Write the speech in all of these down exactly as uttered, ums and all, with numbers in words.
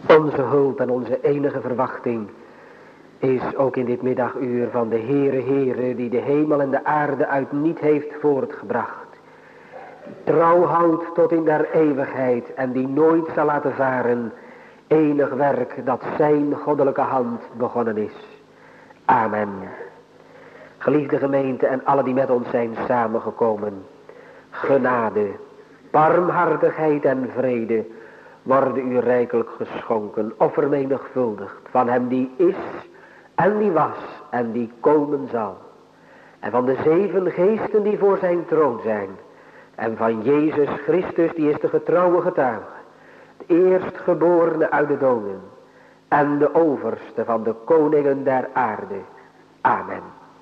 Onze hulp en onze enige verwachting is ook in dit middaguur van de Heere Heere, die de hemel en de aarde uit niet heeft voortgebracht. Trouw houdt tot in der eeuwigheid en die nooit zal laten varen enig werk dat zijn goddelijke hand begonnen is. Amen. Geliefde gemeente en alle die met ons zijn samengekomen. Genade, barmhartigheid en vrede worden u rijkelijk geschonken of vermenigvuldigd van hem die is en die was en die komen zal. En van de zeven geesten die voor zijn troon zijn. En van Jezus Christus, die is de getrouwe getuige, de eerstgeborene uit de doden en de overste van de koningen der aarde. Amen.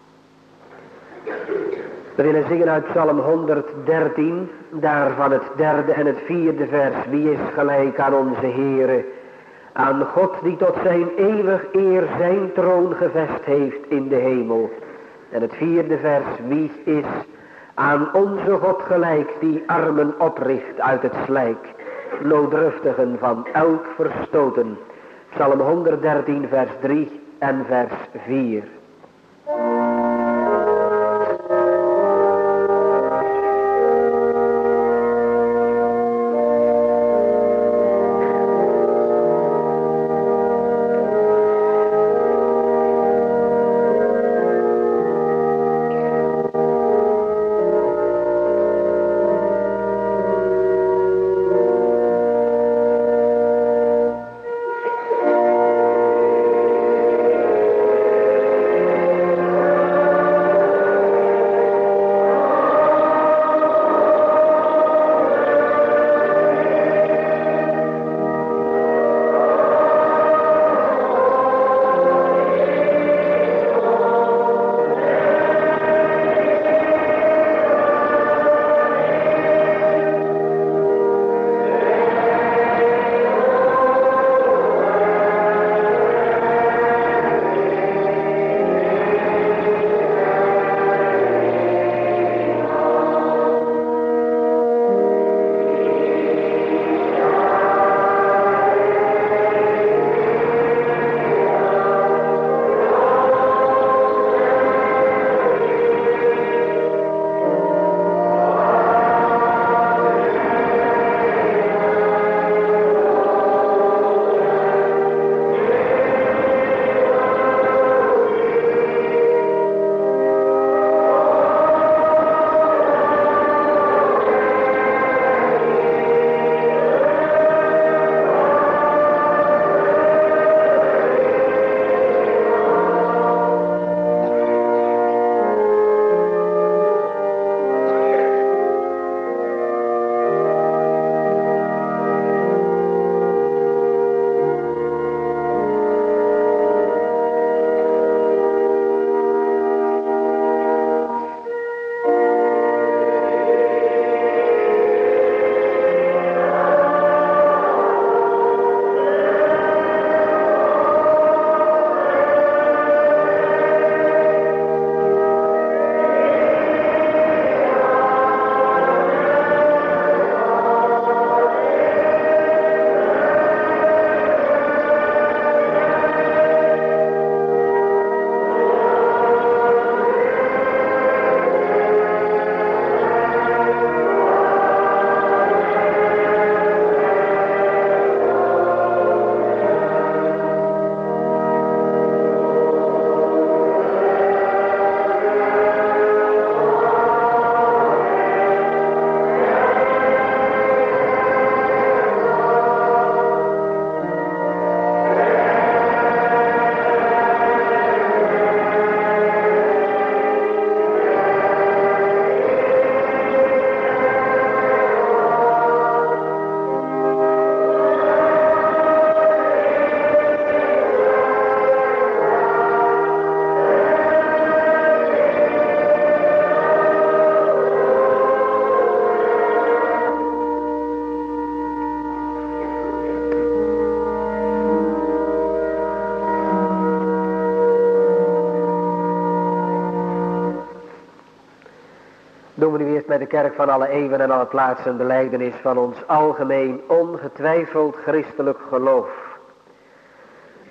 We willen zingen uit Psalm honderddertien, daarvan het derde en het vierde vers. Wie is gelijk aan onze Heere, aan God die tot zijn eeuwig eer zijn troon gevest heeft in de hemel. En het vierde vers, wie is aan onze God gelijk die armen opricht uit het slijk, nooddruftigen van elk verstoten. Psalm honderddertien vers drie en vers vier. Doen we nu eerst bij de kerk van alle eeuwen en alle plaatsen de belijdenis van ons algemeen ongetwijfeld christelijk geloof.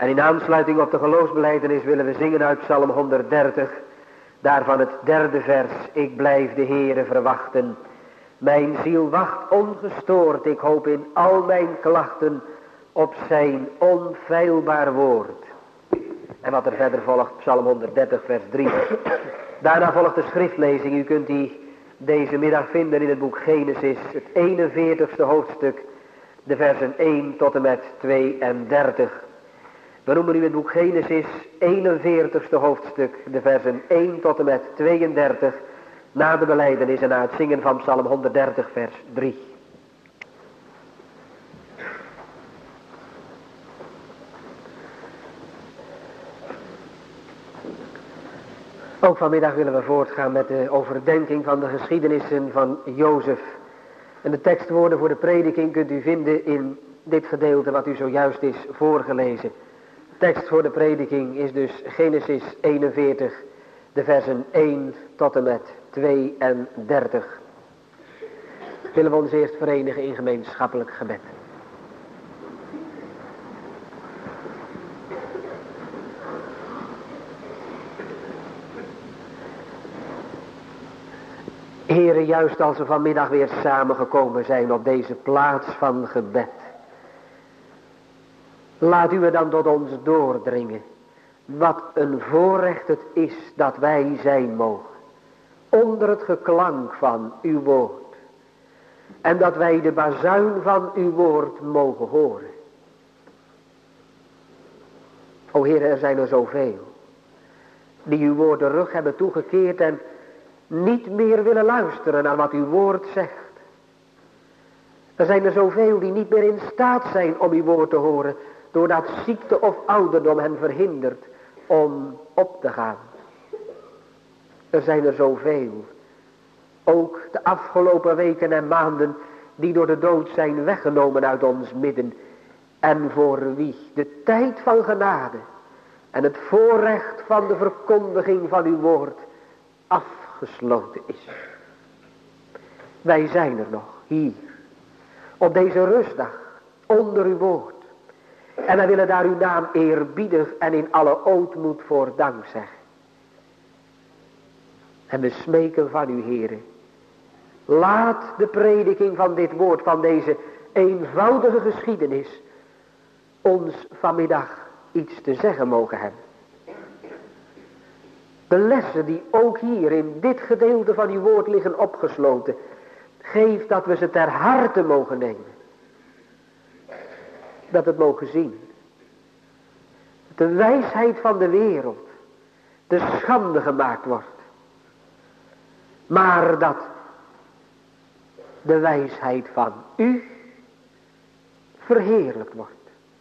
En in aansluiting op de geloofsbelijdenis willen we zingen uit Psalm honderddertig. Daarvan het derde vers. Ik blijf de Heere verwachten. Mijn ziel wacht ongestoord. Ik hoop in al mijn klachten op zijn onfeilbaar woord. En wat er verder volgt, Psalm honderddertig vers drie. Daarna volgt de schriftlezing. U kunt die deze middag vinden in het boek Genesis, het eenenveertigste hoofdstuk, de versen één tot en met tweeëndertig. We noemen nu het boek Genesis, eenenveertigste hoofdstuk, de versen één tot en met tweeëndertig, na de belijdenis en na het zingen van Psalm honderddertig vers drie. Ook vanmiddag willen we voortgaan met de overdenking van de geschiedenissen van Jozef. En de tekstwoorden voor de prediking kunt u vinden in dit gedeelte wat u zojuist is voorgelezen. De tekst voor de prediking is dus Genesis eenenveertig, de versen één tot en met tweeëndertig. Willen we ons eerst verenigen in gemeenschappelijk gebed. Heere, juist als we vanmiddag weer samengekomen zijn op deze plaats van gebed, laat u het dan tot ons doordringen. Wat een voorrecht het is dat wij zijn mogen, onder het geklank van uw woord. En dat wij de bazuin van uw woord mogen horen. O Heere, er zijn er zoveel die uw woord de rug hebben toegekeerd en niet meer willen luisteren naar wat uw woord zegt. Er zijn er zoveel die niet meer in staat zijn om uw woord te horen, doordat ziekte of ouderdom hen verhindert om op te gaan. Er zijn er zoveel, ook de afgelopen weken en maanden, die door de dood zijn weggenomen uit ons midden. En voor wie de tijd van genade en het voorrecht van de verkondiging van uw woord afgesloten is. Wij zijn er nog, hier, op deze rustdag, onder uw woord. En wij willen daar uw naam eerbiedig en in alle ootmoed voor dank zeggen. En we smeken van u, Heere, laat de prediking van dit woord, van deze eenvoudige geschiedenis, ons vanmiddag iets te zeggen mogen hebben. De lessen die ook hier in dit gedeelte van uw woord liggen opgesloten, geef dat we ze ter harte mogen nemen. Dat we het mogen zien. De wijsheid van de wereld de schande gemaakt wordt. Maar dat de wijsheid van u verheerlijkt wordt.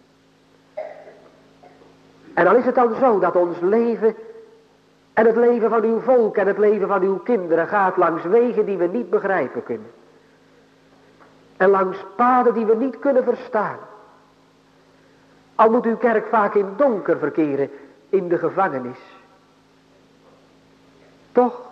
En dan is het dan zo dat ons leven en het leven van uw volk en het leven van uw kinderen gaat langs wegen die we niet begrijpen kunnen. En langs paden die we niet kunnen verstaan. Al moet uw kerk vaak in donker verkeren, in de gevangenis. Toch,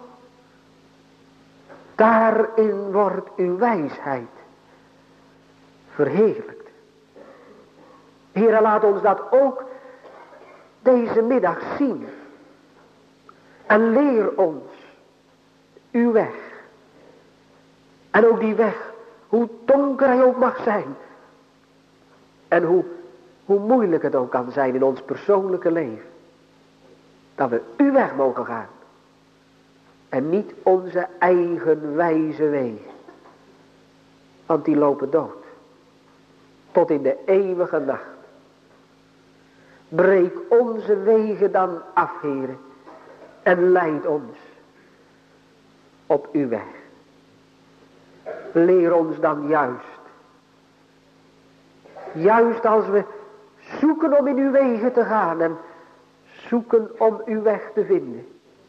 daarin wordt uw wijsheid verheerlijkt. Heere, laat ons dat ook deze middag zien. En leer ons uw weg. En ook die weg, hoe donker hij ook mag zijn. En hoe, hoe moeilijk het ook kan zijn in ons persoonlijke leven. Dat we uw weg mogen gaan. En niet onze eigen wijze wegen. Want die lopen dood. Tot in de eeuwige nacht. Breek onze wegen dan af, Heere. En leid ons op uw weg. Leer ons dan juist. Juist als we zoeken om in uw wegen te gaan en zoeken om uw weg te vinden.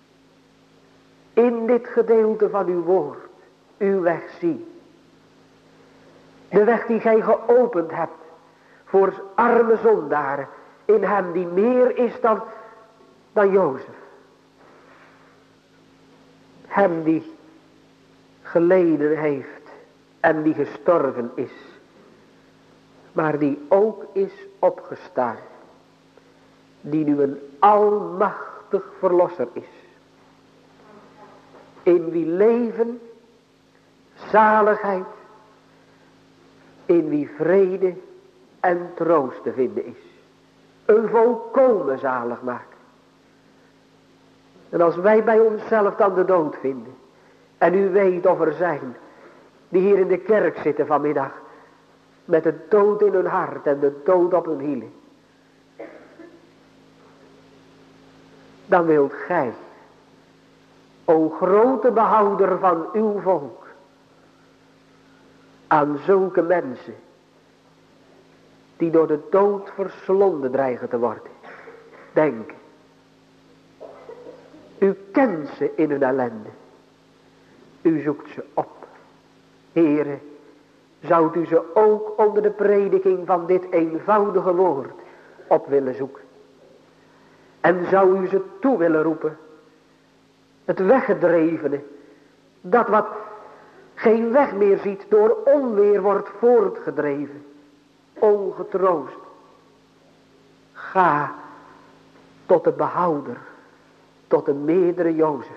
In dit gedeelte van uw woord, uw weg zien. De weg die gij geopend hebt voor arme zondaren. In hem die meer is dan, dan Jozef. Hem die geleden heeft en die gestorven is. Maar die ook is opgestaan. die nu een almachtig verlosser is. In wie leven, zaligheid, in wie vrede en troost te vinden is. Een volkomen zaligmaker. En als wij bij onszelf dan de dood vinden, en u weet of er zijn die hier in de kerk zitten vanmiddag, met de dood in hun hart en de dood op hun hielen, dan wilt gij, o grote behouder van uw volk, aan zulke mensen die door de dood verslonden dreigen te worden, denken. U kent ze in hun ellende. U zoekt ze op. Heere, zoudt u ze ook onder de prediking van dit eenvoudige woord op willen zoeken. En zou u ze toe willen roepen. Het weggedrevene, dat wat geen weg meer ziet, door onweer wordt voortgedreven. Ongetroost. Ga tot de behouder, tot de meerdere Jozef.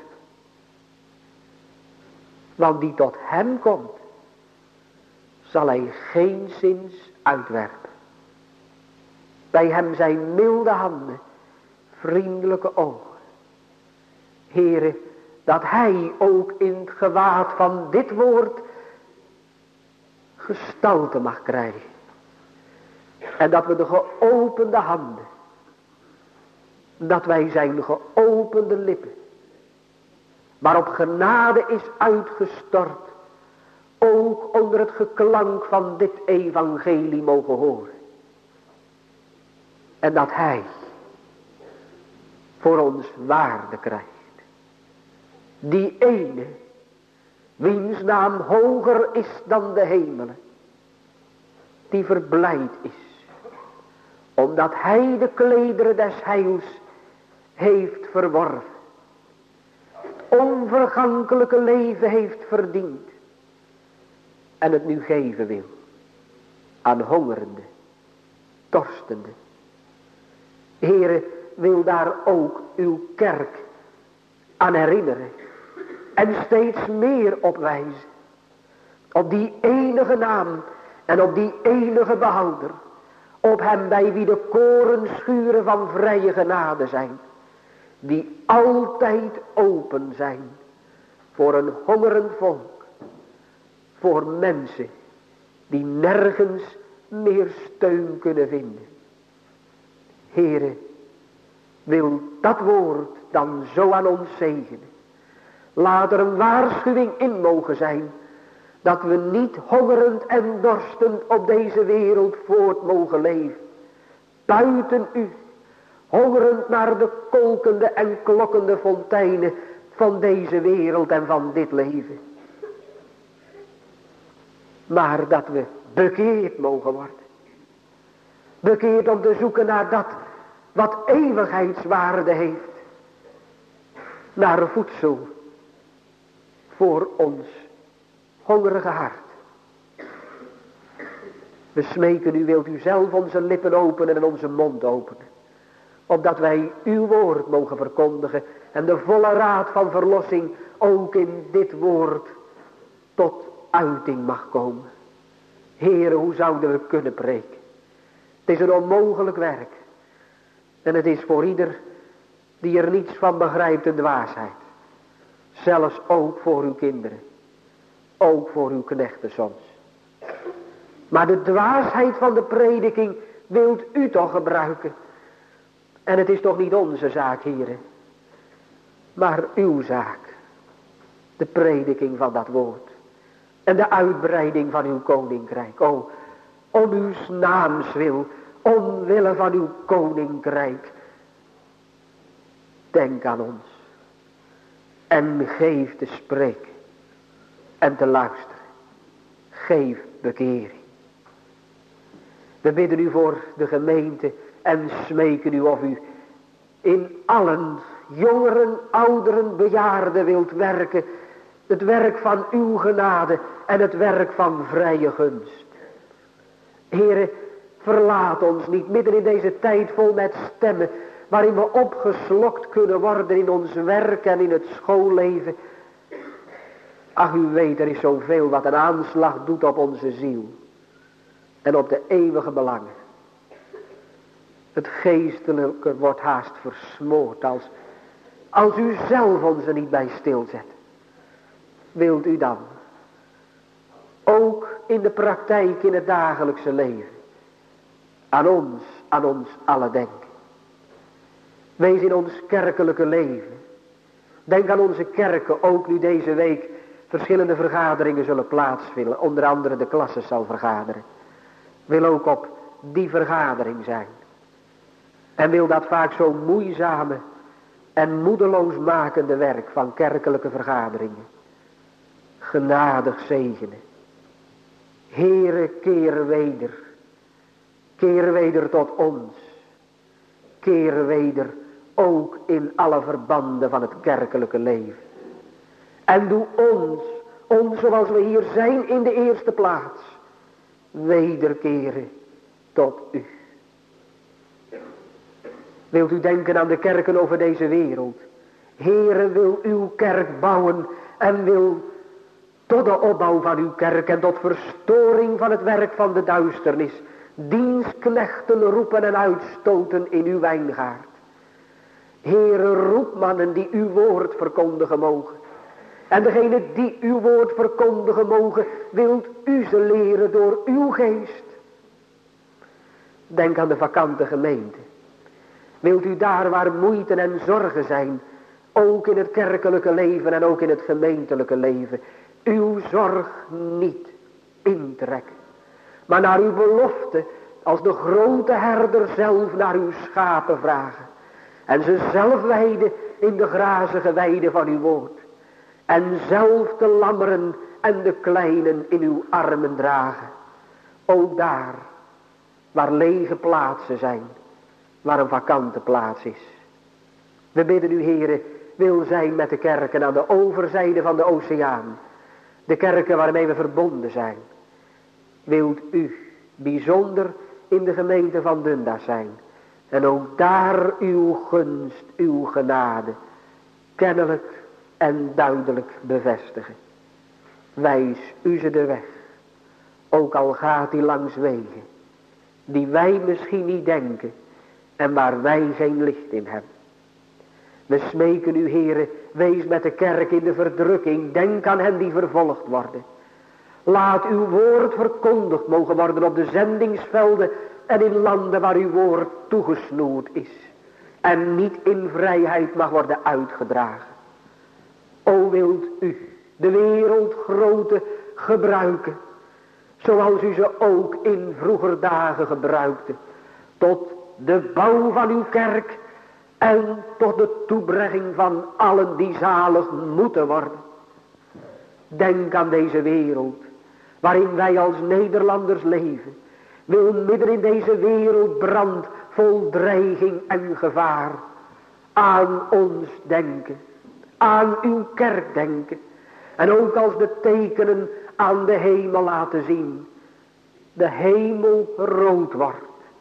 Want die tot hem komt, zal hij geenszins uitwerpen. Bij hem zijn milde handen, vriendelijke ogen. Heere, dat hij ook in het gewaad van dit woord gestalte mag krijgen. En dat we de geopende handen, dat wij zijn geopende lippen, waarop genade is uitgestort, ook onder het geklank van dit evangelie mogen horen. En dat hij voor ons waarde krijgt. Die ene, wiens naam hoger is dan de hemelen, die verblijd is, omdat hij de klederen des heils heeft verworven, het onvergankelijke leven heeft verdiend en het nu geven wil aan hongerende, dorstende. Heere, wil daar ook uw kerk aan herinneren en steeds meer op wijzen, op die enige naam en op die enige behouder, op hem bij wie de korenschuren van vrije genade zijn, die altijd open zijn voor een hongerend volk, voor mensen die nergens meer steun kunnen vinden. Heere, wil dat woord dan zo aan ons zegenen. Laat er een waarschuwing in mogen zijn, dat we niet hongerend en dorstend op deze wereld voort mogen leven. Buiten u, hongerend naar de kolkende en klokkende fonteinen van deze wereld en van dit leven. Maar dat we bekeerd mogen worden. Bekeerd om te zoeken naar dat wat eeuwigheidswaarde heeft. Naar voedsel voor ons hongerige hart. We smeken u, wilt u zelf onze lippen openen en onze mond openen. Opdat wij uw woord mogen verkondigen. En de volle raad van verlossing ook in dit woord tot uiting mag komen. Heere, hoe zouden we kunnen preken? Het is een onmogelijk werk. En het is voor ieder die er niets van begrijpt een dwaasheid. Zelfs ook voor uw kinderen. Ook voor uw knechten soms. Maar de dwaasheid van de prediking wilt u toch gebruiken. En het is toch niet onze zaak, heren. Maar uw zaak. De prediking van dat woord. En de uitbreiding van uw koninkrijk. O, om uw naams wil. Omwille van uw koninkrijk. Denk aan ons. En geef te spreken. En te luisteren. Geef bekering. We bidden u voor de gemeente. En smeken u of u in allen, jongeren, ouderen, bejaarden wilt werken. Het werk van uw genade en het werk van vrije gunst. Heere, Verlaat ons niet midden in deze tijd vol met stemmen, waarin we opgeslokt kunnen worden in ons werk en in het schoolleven. Ach, u weet, er is zoveel wat een aanslag doet op onze ziel. En op de eeuwige belangen. Het geestelijke wordt haast versmoord als, als u zelf ons er niet bij stilzet. Wilt u dan ook in de praktijk, in het dagelijkse leven, aan ons, aan ons allen denken. Wees in ons kerkelijke leven. Denk aan onze kerken, ook nu deze week verschillende vergaderingen zullen plaatsvinden. Onder andere de klasse zal vergaderen. Wil ook op die vergadering zijn. En wil dat vaak zo moeizame en moedeloos makende werk van kerkelijke vergaderingen genadig zegenen. Heere, keer weder. Keer weder tot ons. Keer weder ook in alle verbanden van het kerkelijke leven. En doe ons, ons zoals we hier zijn in de eerste plaats, wederkeren tot u. Wilt u denken aan de kerken over deze wereld? Heere, wil uw kerk bouwen en wil tot de opbouw van uw kerk en tot verstoring van het werk van de duisternis dienstknechten roepen en uitstoten in uw wijngaard. Heere, roep mannen die uw woord verkondigen mogen. En degene die uw woord verkondigen mogen, wilt u ze leren door uw geest. Denk aan de vakante gemeente. Wilt u daar waar moeite en zorgen zijn, ook in het kerkelijke leven en ook in het gemeentelijke leven, uw zorg niet intrekken. Maar naar uw belofte als de grote herder zelf naar uw schapen vragen. En ze zelf weiden in de grazige weide van uw woord. En zelf de lammeren en de kleinen in uw armen dragen. Ook daar waar lege plaatsen zijn, waar een vakante plaats is. We bidden u, Heere, wil zijn met de kerken aan de overzijde van de oceaan. De kerken waarmee we verbonden zijn. Wilt u bijzonder in de gemeente van Dundas zijn. En ook daar uw gunst, uw genade, kennelijk en duidelijk bevestigen. Wijs u ze de weg. Ook al gaat die langs wegen, die wij misschien niet denken en waar wij geen licht in hebben. We smeken u, Heere, wees met de kerk in de verdrukking. Denk aan hen die vervolgd worden. Laat uw woord verkondigd mogen worden op de zendingsvelden en in landen waar uw woord toegesnoerd is. En niet in vrijheid mag worden uitgedragen. O, wilt u de wereldgrote gebruiken, zoals u ze ook in vroeger dagen gebruikte, tot de bouw van uw kerk en tot de toebrenging van allen die zalig moeten worden. Denk aan deze wereld, waarin wij als Nederlanders leven. Wil midden in deze wereld brand vol dreiging en gevaar aan ons denken. Aan uw kerk denken. En ook als de tekenen aan de hemel laten zien. De hemel rood wordt.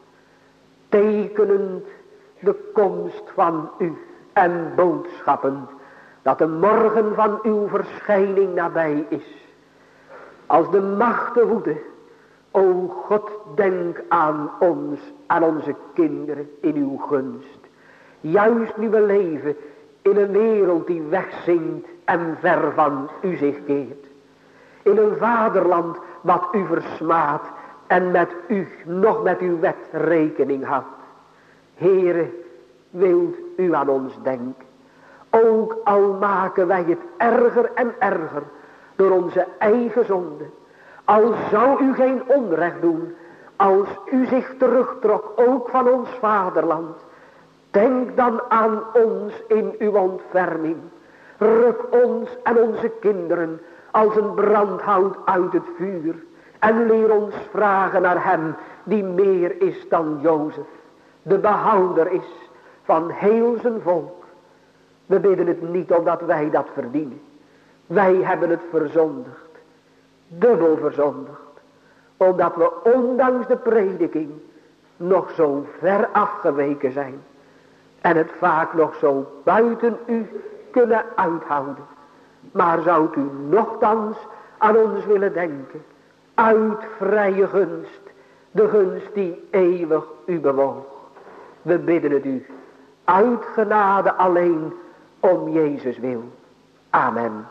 Tekenend de komst van u en boodschappen dat de morgen van uw verschijning nabij is. Als de machten woeden, o God, denk aan ons, aan onze kinderen in uw gunst. Juist nu we leven in een wereld die wegzinkt en ver van u zich keert. In een vaderland wat u versmaadt en met u, nog met uw wet rekening houdt. Heere, wilt u aan ons denken. Ook al maken wij het erger en erger door onze eigen zonde. Al zou u geen onrecht doen, als u zich terugtrok ook van ons vaderland. Denk dan aan ons in uw ontferming. Ruk ons en onze kinderen als een brandhout uit het vuur. En leer ons vragen naar hem die meer is dan Jozef. De behouder is van heel zijn volk. We bidden het niet omdat wij dat verdienen. Wij hebben het verzondigd. Dubbel verzondigd. Omdat we ondanks de prediking nog zo ver afgeweken zijn. En het vaak nog zo buiten u kunnen uithouden. Maar zoudt u nochtans aan ons willen denken. Uit vrije gunst. De gunst die eeuwig u bewoog. We bidden het u. Uit genade alleen. Om Jezus wil. Amen.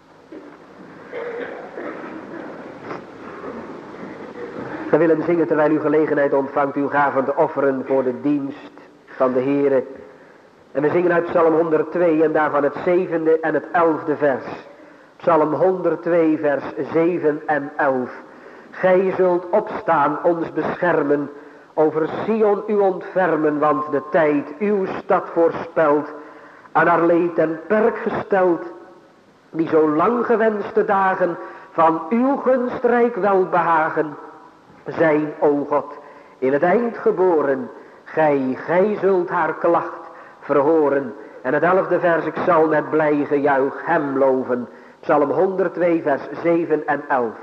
We willen zingen terwijl u gelegenheid ontvangt uw gaven te offeren voor de dienst van de Heere. En we zingen uit Psalm honderdtwee en daarvan het zevende en het elfde vers. Psalm honderdtwee vers zeven en elf. Gij zult opstaan, ons beschermen, over Sion u ontfermen, want de tijd uw stad voorspelt, aan haar leed en perk gesteld, die zo lang gewenste dagen van uw gunstrijk welbehagen zijn, o God, in het eind geboren. Gij, gij zult haar klacht verhoren. En het elfde vers, ik zal met blij gejuich hem loven. Psalm honderdtwee vers zeven en elf.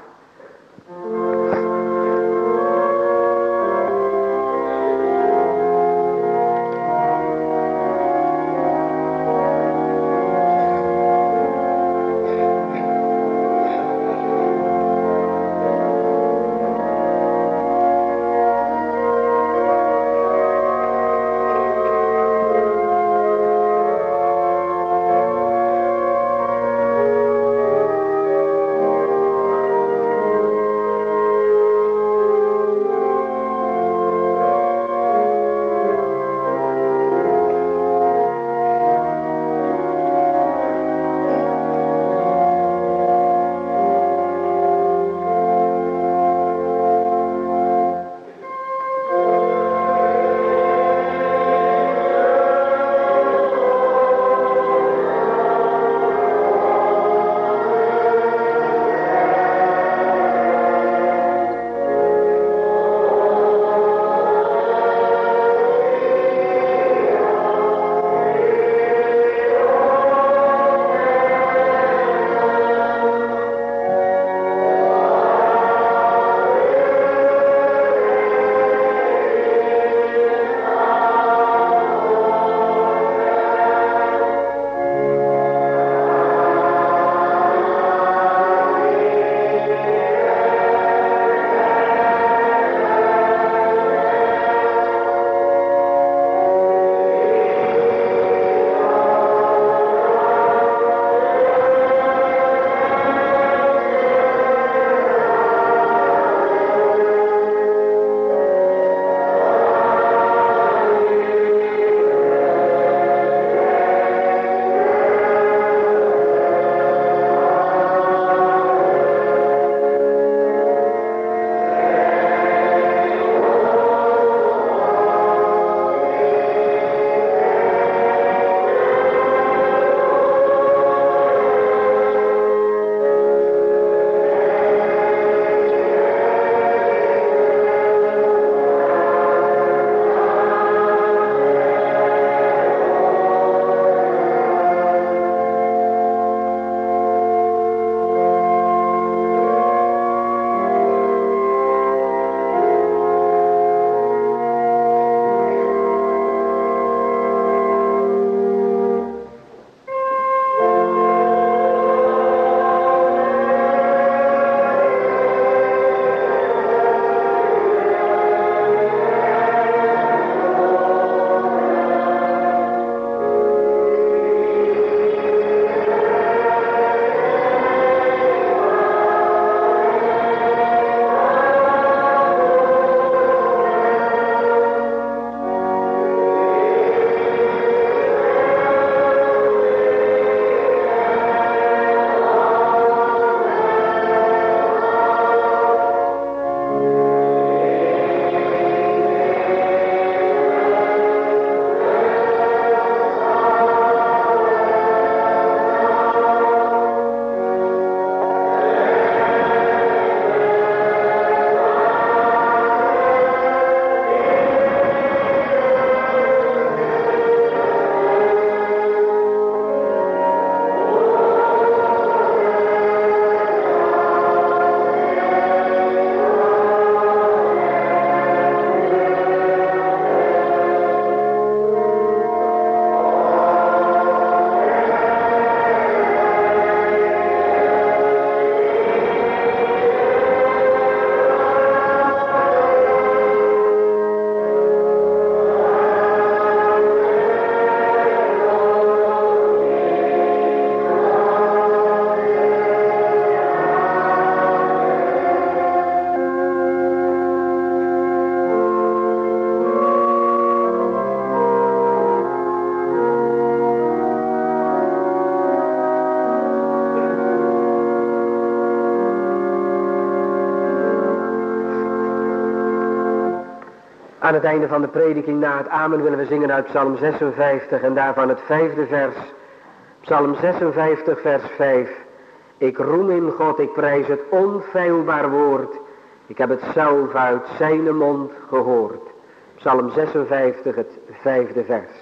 Aan het einde van de prediking na het amen willen we zingen uit Psalm zesenvijftig en daarvan het vijfde vers. Psalm zesenvijftig vers vijf. Ik roem in God, ik prijs het onfeilbaar woord. Ik heb het zelf uit zijn mond gehoord. Psalm zesenvijftig, het vijfde vers.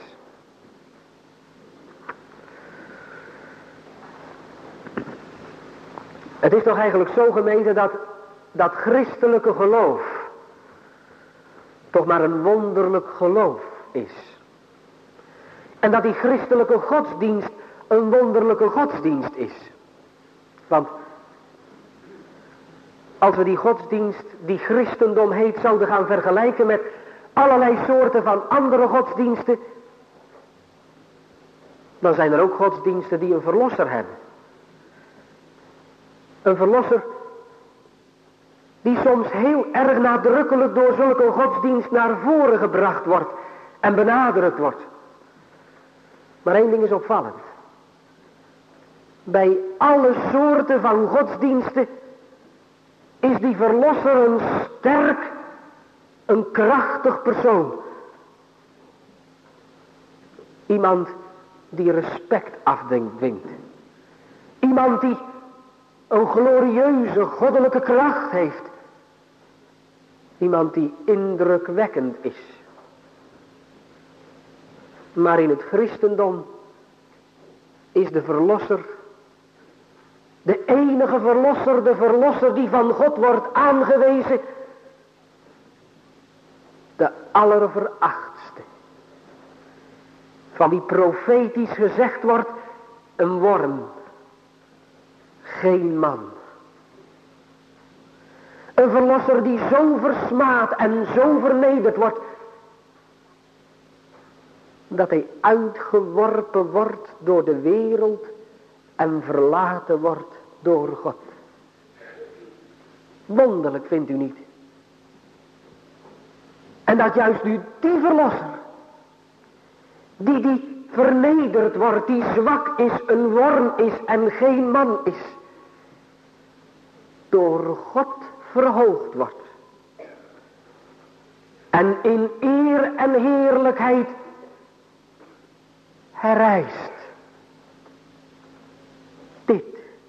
Het is toch eigenlijk zo, gemeente, dat dat christelijke geloof toch maar een wonderlijk geloof is. En dat die christelijke godsdienst een wonderlijke godsdienst is. Want als we die godsdienst, die christendom heet, zouden gaan vergelijken met allerlei soorten van andere godsdiensten, dan zijn er ook godsdiensten die een verlosser hebben. Een verlosser die soms heel erg nadrukkelijk door zulke godsdienst naar voren gebracht wordt en benadrukt wordt. Maar één ding is opvallend. Bij alle soorten van godsdiensten is die verlosser een sterk, een krachtig persoon. Iemand die respect afdwingt. Iemand die een glorieuze goddelijke kracht heeft. Iemand die indrukwekkend is. Maar in het christendom is de verlosser, de enige verlosser, de verlosser die van God wordt aangewezen, de allerverachtste. Van wie profetisch gezegd wordt, een worm, geen man. Een verlosser die zo versmaad en zo vernederd wordt, dat hij uitgeworpen wordt door de wereld en verlaten wordt door God. Wonderlijk, vindt u niet? En dat juist nu die verlosser, die die vernederd wordt, die zwak is, een worm is en geen man is, door God verhoogd wordt. En in eer en heerlijkheid herrijst. Dit,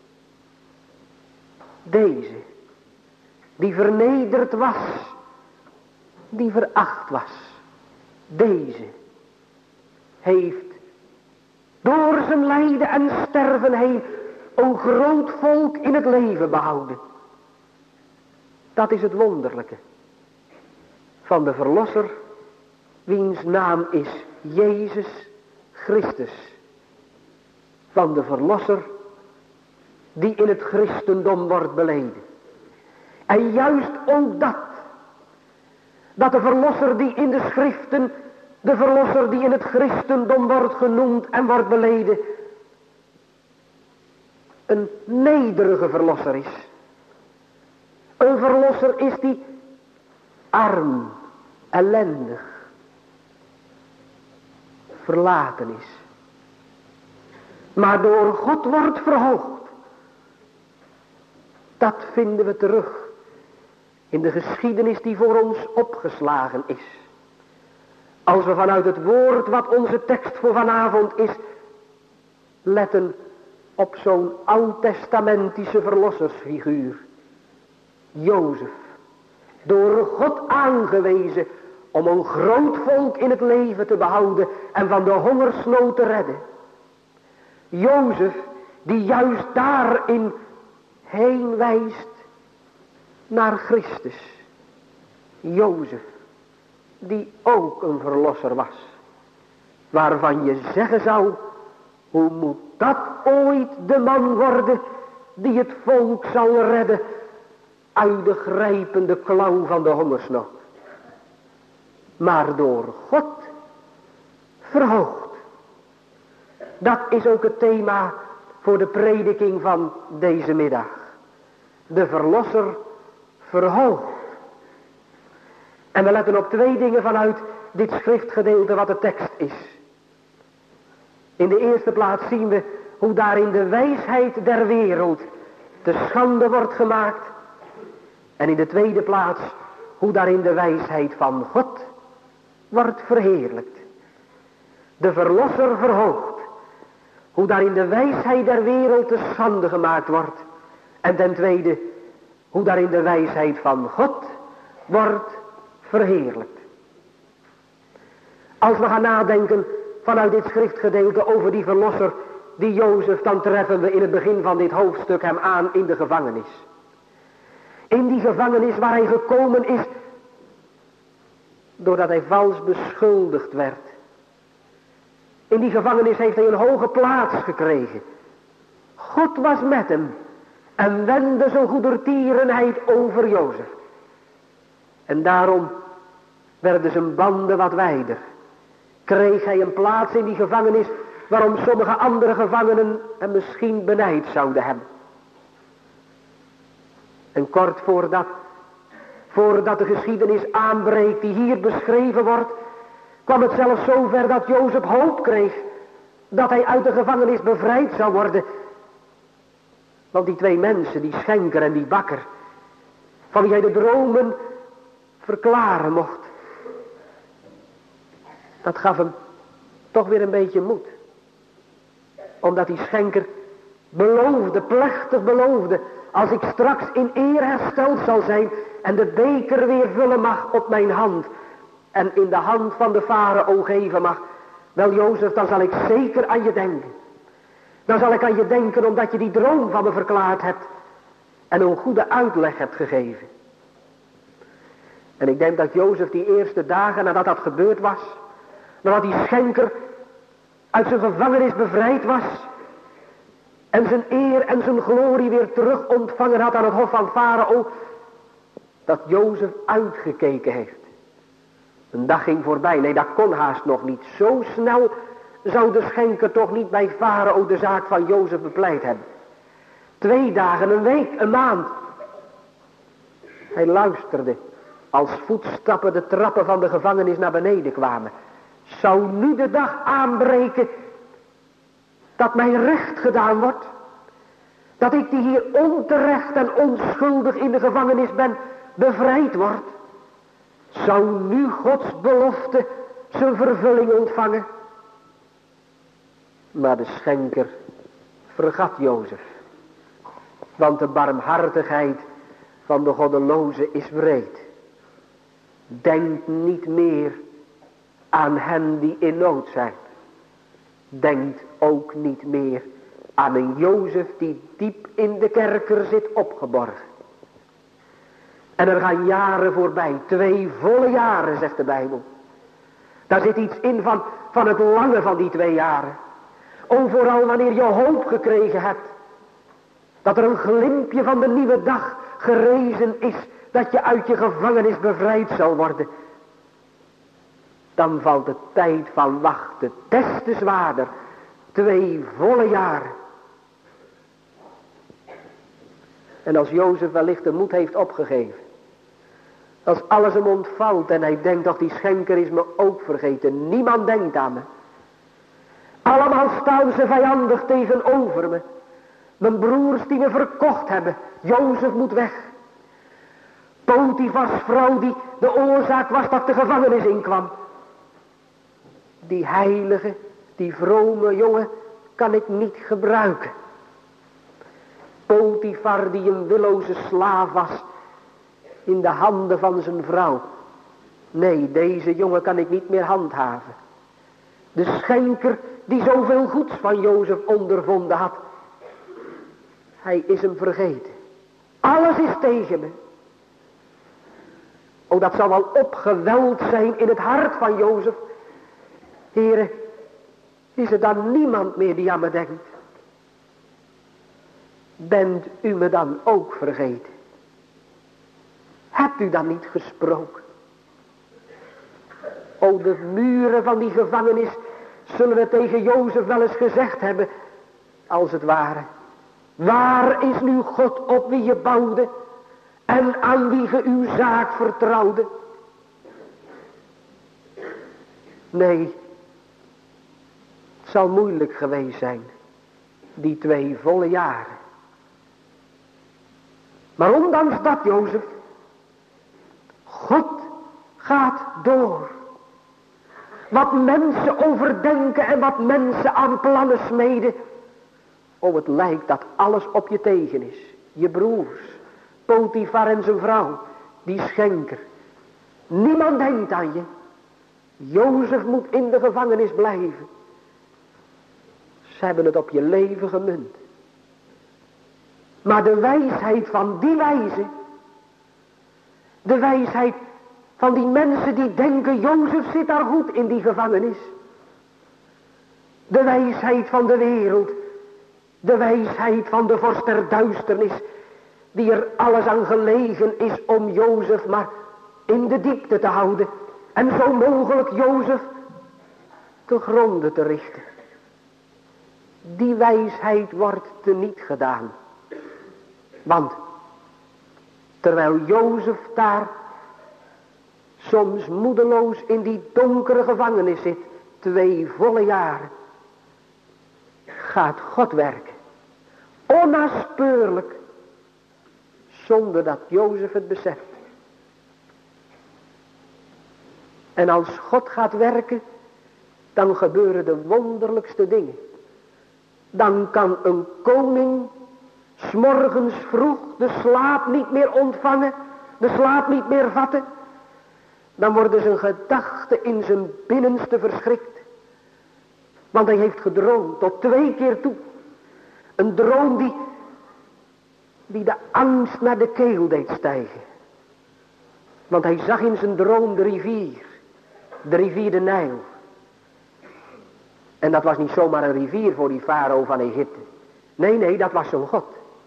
deze, die vernederd was, die veracht was, deze heeft door zijn lijden en sterven heen een groot volk in het leven behouden. Dat is het wonderlijke van de verlosser, wiens naam is Jezus Christus. Van de verlosser die in het christendom wordt beleden. En juist ook dat, dat de verlosser die in de schriften, de verlosser die in het christendom wordt genoemd en wordt beleden, een nederige verlosser is. Een verlosser is die arm, ellendig, verlaten is. Maar door God wordt verhoogd. Dat vinden we terug in de geschiedenis die voor ons opgeslagen is. Als we vanuit het woord wat onze tekst voor vanavond is, letten op zo'n oud-testamentische verlossersfiguur. Jozef, door God aangewezen om een groot volk in het leven te behouden en van de hongersnood te redden. Jozef, die juist daarin heen wijst naar Christus. Jozef, die ook een verlosser was, waarvan je zeggen zou, hoe moet dat ooit de man worden die het volk zal redden uit de grijpende klauw van de hongersnood. Maar door God verhoogd. Dat is ook het thema voor de prediking van deze middag. De verlosser verhoogd. En we letten op twee dingen vanuit dit schriftgedeelte wat de tekst is. In de eerste plaats zien we hoe daarin de wijsheid der wereld te schande wordt gemaakt. En in de tweede plaats hoe daarin de wijsheid van God wordt verheerlijkt. De verlosser verhoogd. Hoe daar in de wijsheid der wereld te schande gemaakt wordt. En ten tweede, hoe daar in de wijsheid van God wordt verheerlijkt. Als we gaan nadenken vanuit dit schriftgedeelte over die verlosser, die Jozef, dan treffen we in het begin van dit hoofdstuk hem aan in de gevangenis. In die gevangenis waar hij gekomen is, doordat hij vals beschuldigd werd. In die gevangenis heeft hij een hoge plaats gekregen. God was met hem en wendde zijn goedertierenheid over Jozef. En daarom werden zijn banden wat wijder. Kreeg hij een plaats in die gevangenis waarom sommige andere gevangenen hem misschien benijd zouden hebben. En kort voordat, voordat de geschiedenis aanbreekt die hier beschreven wordt, kwam het zelfs zover dat Jozef hoop kreeg dat hij uit de gevangenis bevrijd zou worden. Want die twee mensen, die schenker en die bakker, van wie hij de dromen verklaren mocht, dat gaf hem toch weer een beetje moed. Omdat die schenker beloofde, plechtig beloofde, als ik straks in eer hersteld zal zijn en de beker weer vullen mag op mijn hand en in de hand van de farao geven mag, wel Jozef, dan zal ik zeker aan je denken. Dan zal ik aan je denken omdat je die droom van me verklaard hebt en een goede uitleg hebt gegeven. En ik denk dat Jozef die eerste dagen nadat dat gebeurd was, nadat die schenker uit zijn gevangenis bevrijd was en zijn eer en zijn glorie weer terug ontvangen had aan het hof van Farao, dat Jozef uitgekeken heeft. Een dag ging voorbij, nee, dat kon haast nog niet. Zo snel zou de schenker toch niet bij Farao de zaak van Jozef bepleit hebben. Twee dagen, een week, een maand. Hij luisterde als voetstappen de trappen van de gevangenis naar beneden kwamen. Zou nu de dag aanbreken dat mij recht gedaan wordt? Dat ik die hier onterecht en onschuldig in de gevangenis ben, bevrijd word? Zou nu Gods belofte zijn vervulling ontvangen? Maar de schenker vergat Jozef. Want de barmhartigheid van de goddeloze is wreed. Denk niet meer aan hen die in nood zijn. Denkt ook niet meer aan een Jozef die diep in de kerker zit opgeborgen. En er gaan jaren voorbij, twee volle jaren, zegt de Bijbel. Daar zit iets in van, van het lange van die twee jaren. O, vooral wanneer je hoop gekregen hebt, dat er een glimpje van de nieuwe dag gerezen is, dat je uit je gevangenis bevrijd zal worden. Dan valt de tijd van wachten des te zwaarder. Twee volle jaren. En als Jozef wellicht de moed heeft opgegeven, als alles hem ontvalt en hij denkt, toch die schenker is me ook vergeten. Niemand denkt aan me. Allemaal staan ze vijandig tegenover me. Mijn broers die me verkocht hebben. Jozef moet weg. Potifars vrouw die de oorzaak was dat de gevangenis inkwam. Die heilige, die vrome jongen kan ik niet gebruiken. Potifar die een willoze slaaf was in de handen van zijn vrouw. Nee, deze jongen kan ik niet meer handhaven. De schenker die zoveel goeds van Jozef ondervonden had. Hij is hem vergeten. Alles is tegen me. O, dat zal wel opgeweld zijn in het hart van Jozef. Heren, is er dan niemand meer die aan me denkt? Bent u me dan ook vergeten? Hebt u dan niet gesproken? O, de muren van die gevangenis zullen we tegen Jozef wel eens gezegd hebben, als het ware. Waar is nu God op wie je bouwde en aan wie ge uw zaak vertrouwde? Nee, het zal moeilijk geweest zijn, die twee volle jaren. Maar ondanks dat, Jozef, God gaat door. Wat mensen overdenken en wat mensen aan plannen smeden. Oh, het lijkt dat alles op je tegen is. Je broers, Potifar en zijn vrouw, die schenker. Niemand denkt aan je. Jozef moet in de gevangenis blijven. Ze hebben het op je leven gemunt. Maar de wijsheid van die wijze, de wijsheid van die mensen die denken, Jozef zit daar goed in die gevangenis. De wijsheid van de wereld, de wijsheid van de vorst der duisternis, die er alles aan gelegen is om Jozef maar in de diepte te houden. En zo mogelijk Jozef te gronden te richten. Die wijsheid wordt teniet gedaan. Want terwijl Jozef daar soms moedeloos in die donkere gevangenis zit, twee volle jaren, gaat God werken. Onnaspeurlijk. Zonder dat Jozef het beseft. En als God gaat werken, dan gebeuren de wonderlijkste dingen. Dan kan een koning 's morgens vroeg de slaap niet meer ontvangen, de slaap niet meer vatten. Dan worden zijn gedachten in zijn binnenste verschrikt. Want hij heeft gedroomd tot twee keer toe. Een droom die, die de angst naar de keel deed stijgen. Want hij zag in zijn droom de rivier. De rivier de Nijl. En dat was niet zomaar een rivier voor die farao van Egypte. Nee, nee, dat was zo'n God.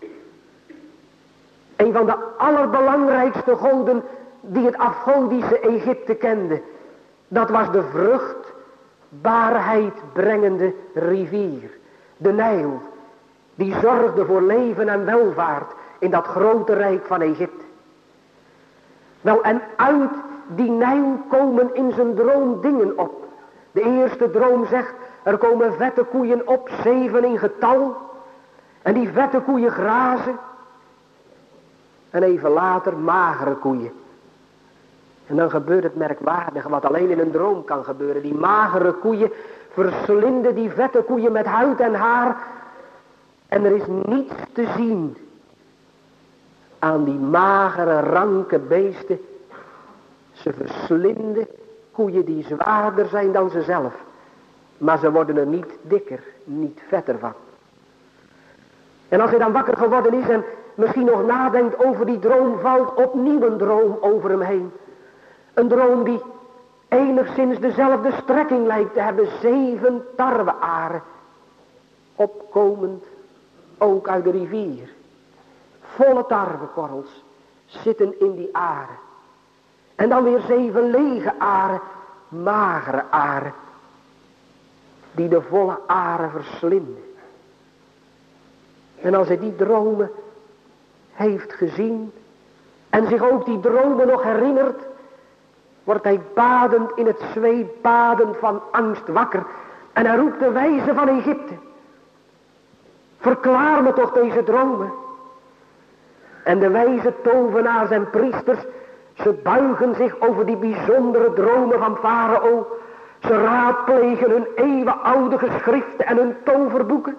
Een van de allerbelangrijkste goden die het afgodische Egypte kende. Dat was de vruchtbaarheid brengende rivier. De Nijl. Die zorgde voor leven en welvaart in dat grote rijk van Egypte. Wel, en uit die Nijl komen in zijn droom dingen op. De eerste droom zegt, er komen vette koeien op, zeven in getal. En die vette koeien grazen. En even later magere koeien. En dan gebeurt het merkwaardige wat alleen in een droom kan gebeuren. Die magere koeien verslinden die vette koeien met huid en haar. En er is niets te zien aan die magere, ranke beesten. Ze verslinden koeien die zwaarder zijn dan ze zelf. Maar ze worden er niet dikker, niet vetter van. En als hij dan wakker geworden is en misschien nog nadenkt over die droom, valt opnieuw een droom over hem heen. Een droom die enigszins dezelfde strekking lijkt te hebben. Zeven tarwearen, opkomend ook uit de rivier. Volle tarwekorrels zitten in die aren. En dan weer zeven lege aren, magere aren, die de volle aren verslinden. En als hij die dromen heeft gezien en zich ook die dromen nog herinnert, wordt hij badend in het zweet, badend van angst wakker. En hij roept de wijze van Egypte. Verklaar me toch deze dromen. En de wijze tovenaars en priesters, ze buigen zich over die bijzondere dromen van Farao. Ze raadplegen hun eeuwenoude geschriften en hun toverboeken.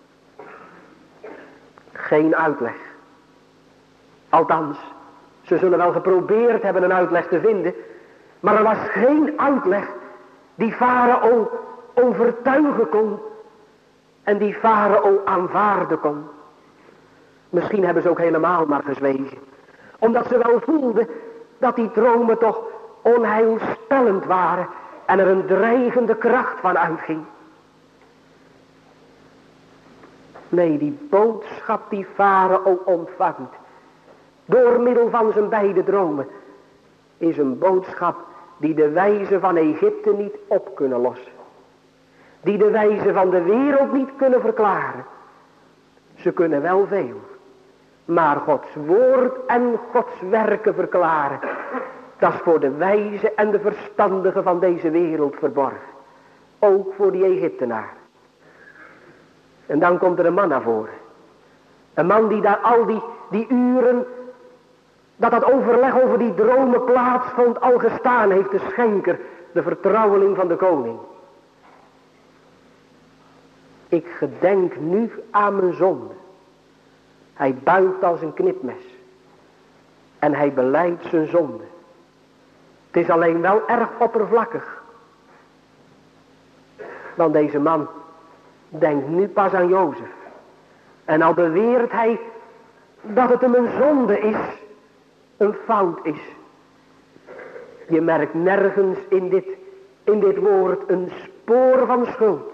Geen uitleg. Althans, ze zullen wel geprobeerd hebben een uitleg te vinden. Maar er was geen uitleg die Farao overtuigen kon. En die Farao aanvaarden kon. Misschien hebben ze ook helemaal maar gezwegen. Omdat ze wel voelden dat die dromen toch onheilspellend waren. En er een dreigende kracht van uitging. Nee, die boodschap die Farao ontvangt. Door middel van zijn beide dromen. Is een boodschap die de wijzen van Egypte niet op kunnen lossen. Die de wijzen van de wereld niet kunnen verklaren. Ze kunnen wel veel. Maar Gods woord en Gods werken verklaren. Dat is voor de wijze en de verstandigen van deze wereld verborgen. Ook voor die Egyptenaar. En dan komt er een man naar voren. Een man die daar al die, die uren, dat dat overleg over die dromen plaatsvond, al gestaan heeft, de schenker de vertrouweling van de koning. Ik gedenk nu aan mijn zonde. Hij buigt als een knipmes. En hij belijdt zijn zonde. Het is alleen wel erg oppervlakkig. Want deze man denkt nu pas aan Jozef. En al beweert hij dat het hem een zonde is. Een fout is. Je merkt nergens in dit, in dit woord een spoor van schuld.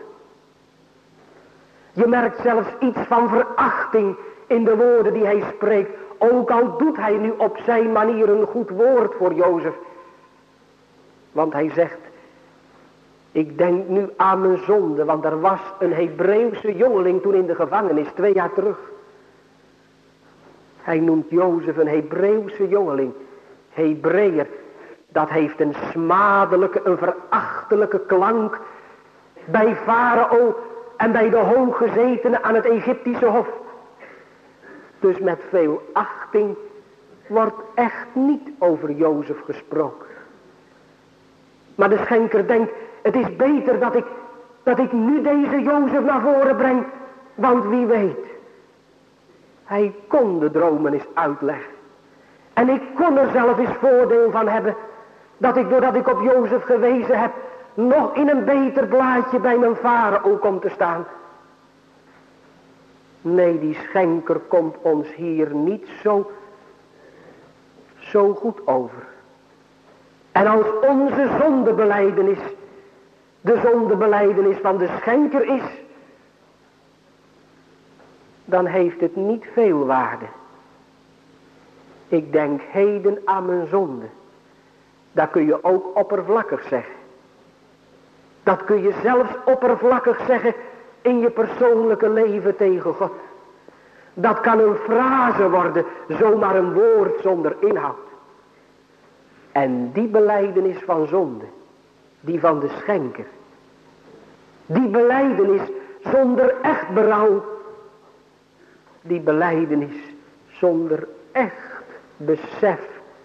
Je merkt zelfs iets van verachting in de woorden die hij spreekt. Ook al doet hij nu op zijn manier een goed woord voor Jozef. Want hij zegt, ik denk nu aan mijn zonde. Want er was een Hebreeuwse jongeling toen in de gevangenis, twee jaar terug. Hij noemt Jozef een Hebreeuwse jongeling. Hebreeër, dat heeft een smadelijke, een verachtelijke klank bij Farao en bij de hooggezetenen aan het Egyptische hof. Dus met veel achting wordt echt niet over Jozef gesproken. Maar de schenker denkt, het is beter dat ik, dat ik nu deze Jozef naar voren breng, want wie weet. Hij kon de dromen eens uitleggen. En ik kon er zelf eens voordeel van hebben, dat ik doordat ik op Jozef gewezen heb, nog in een beter blaadje bij mijn farao kom te staan. Nee, die schenker komt ons hier niet zo, zo goed over. En als onze zondebelijdenis de zondebelijdenis van de schenker is, dan heeft het niet veel waarde. Ik denk heden aan mijn zonde. Dat kun je ook oppervlakkig zeggen. Dat kun je zelfs oppervlakkig zeggen in je persoonlijke leven tegen God. Dat kan een frase worden, zomaar een woord zonder inhoud. En die belijdenis van zonde, die van de schenker, die belijdenis zonder echt berouw, die belijdenis zonder echt besef,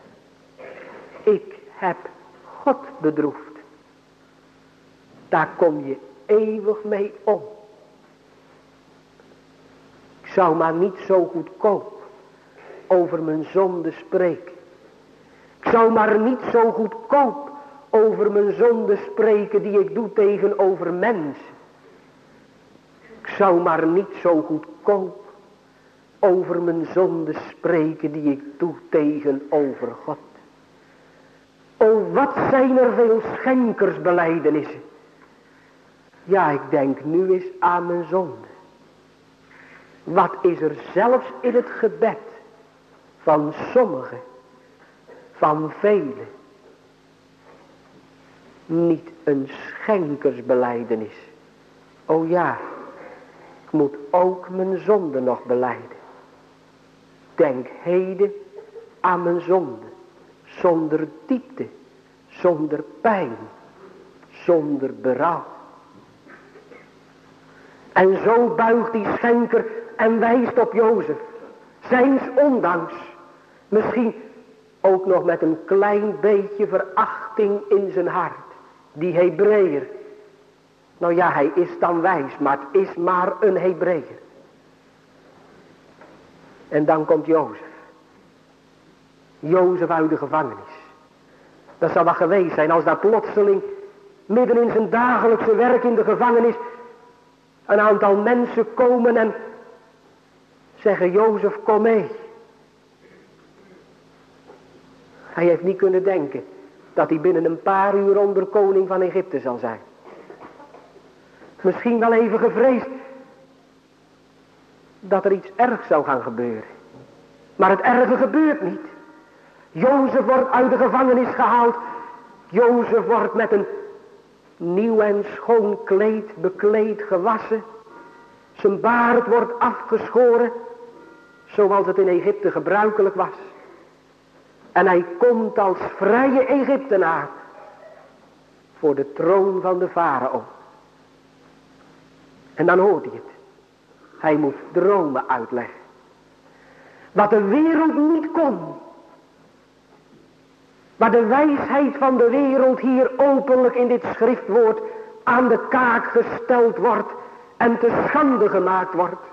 ik heb God bedroefd. Daar kom je eeuwig mee om. Ik zou maar niet zo goedkoop over mijn zonde spreken. Ik zou maar niet zo goedkoop over mijn zonde spreken die ik doe tegenover mensen. Ik zou maar niet zo goedkoop over mijn zonde spreken die ik doe tegenover God. O, wat zijn er veel schenkersbelijdenissen. Ja, ik denk nu eens aan mijn zonde. Wat is er zelfs in het gebed van sommigen, van velen, niet een schenkersbelijdenis. O ja, ik moet ook mijn zonde nog belijden. Denk heden aan mijn zonde, zonder diepte, zonder pijn, zonder berouw. En zo buigt die schenker en wijst op Jozef, zijns ondanks, misschien ook nog met een klein beetje verachting in zijn hart. Die Hebreeër, nou ja, hij is dan wijs, maar het is maar een Hebreeër. En dan komt Jozef. Jozef uit de gevangenis. Dat zou wel geweest zijn als daar plotseling, midden in zijn dagelijkse werk in de gevangenis, een aantal mensen komen en zeggen, Jozef, kom mee. Hij heeft niet kunnen denken dat hij binnen een paar uur onder koning van Egypte zal zijn. Misschien wel even gevreesd dat er iets ergs zou gaan gebeuren. Maar het erge gebeurt niet. Jozef wordt uit de gevangenis gehaald. Jozef wordt met een nieuw en schoon kleed bekleed, gewassen. Zijn baard wordt afgeschoren, zoals het in Egypte gebruikelijk was. En hij komt als vrije Egyptenaar voor de troon van de farao. En dan hoort hij het. Hij moet dromen uitleggen. Wat de wereld niet kon. waar de wijsheid van de wereld hier openlijk in dit schriftwoord aan de kaak gesteld wordt en te schande gemaakt wordt.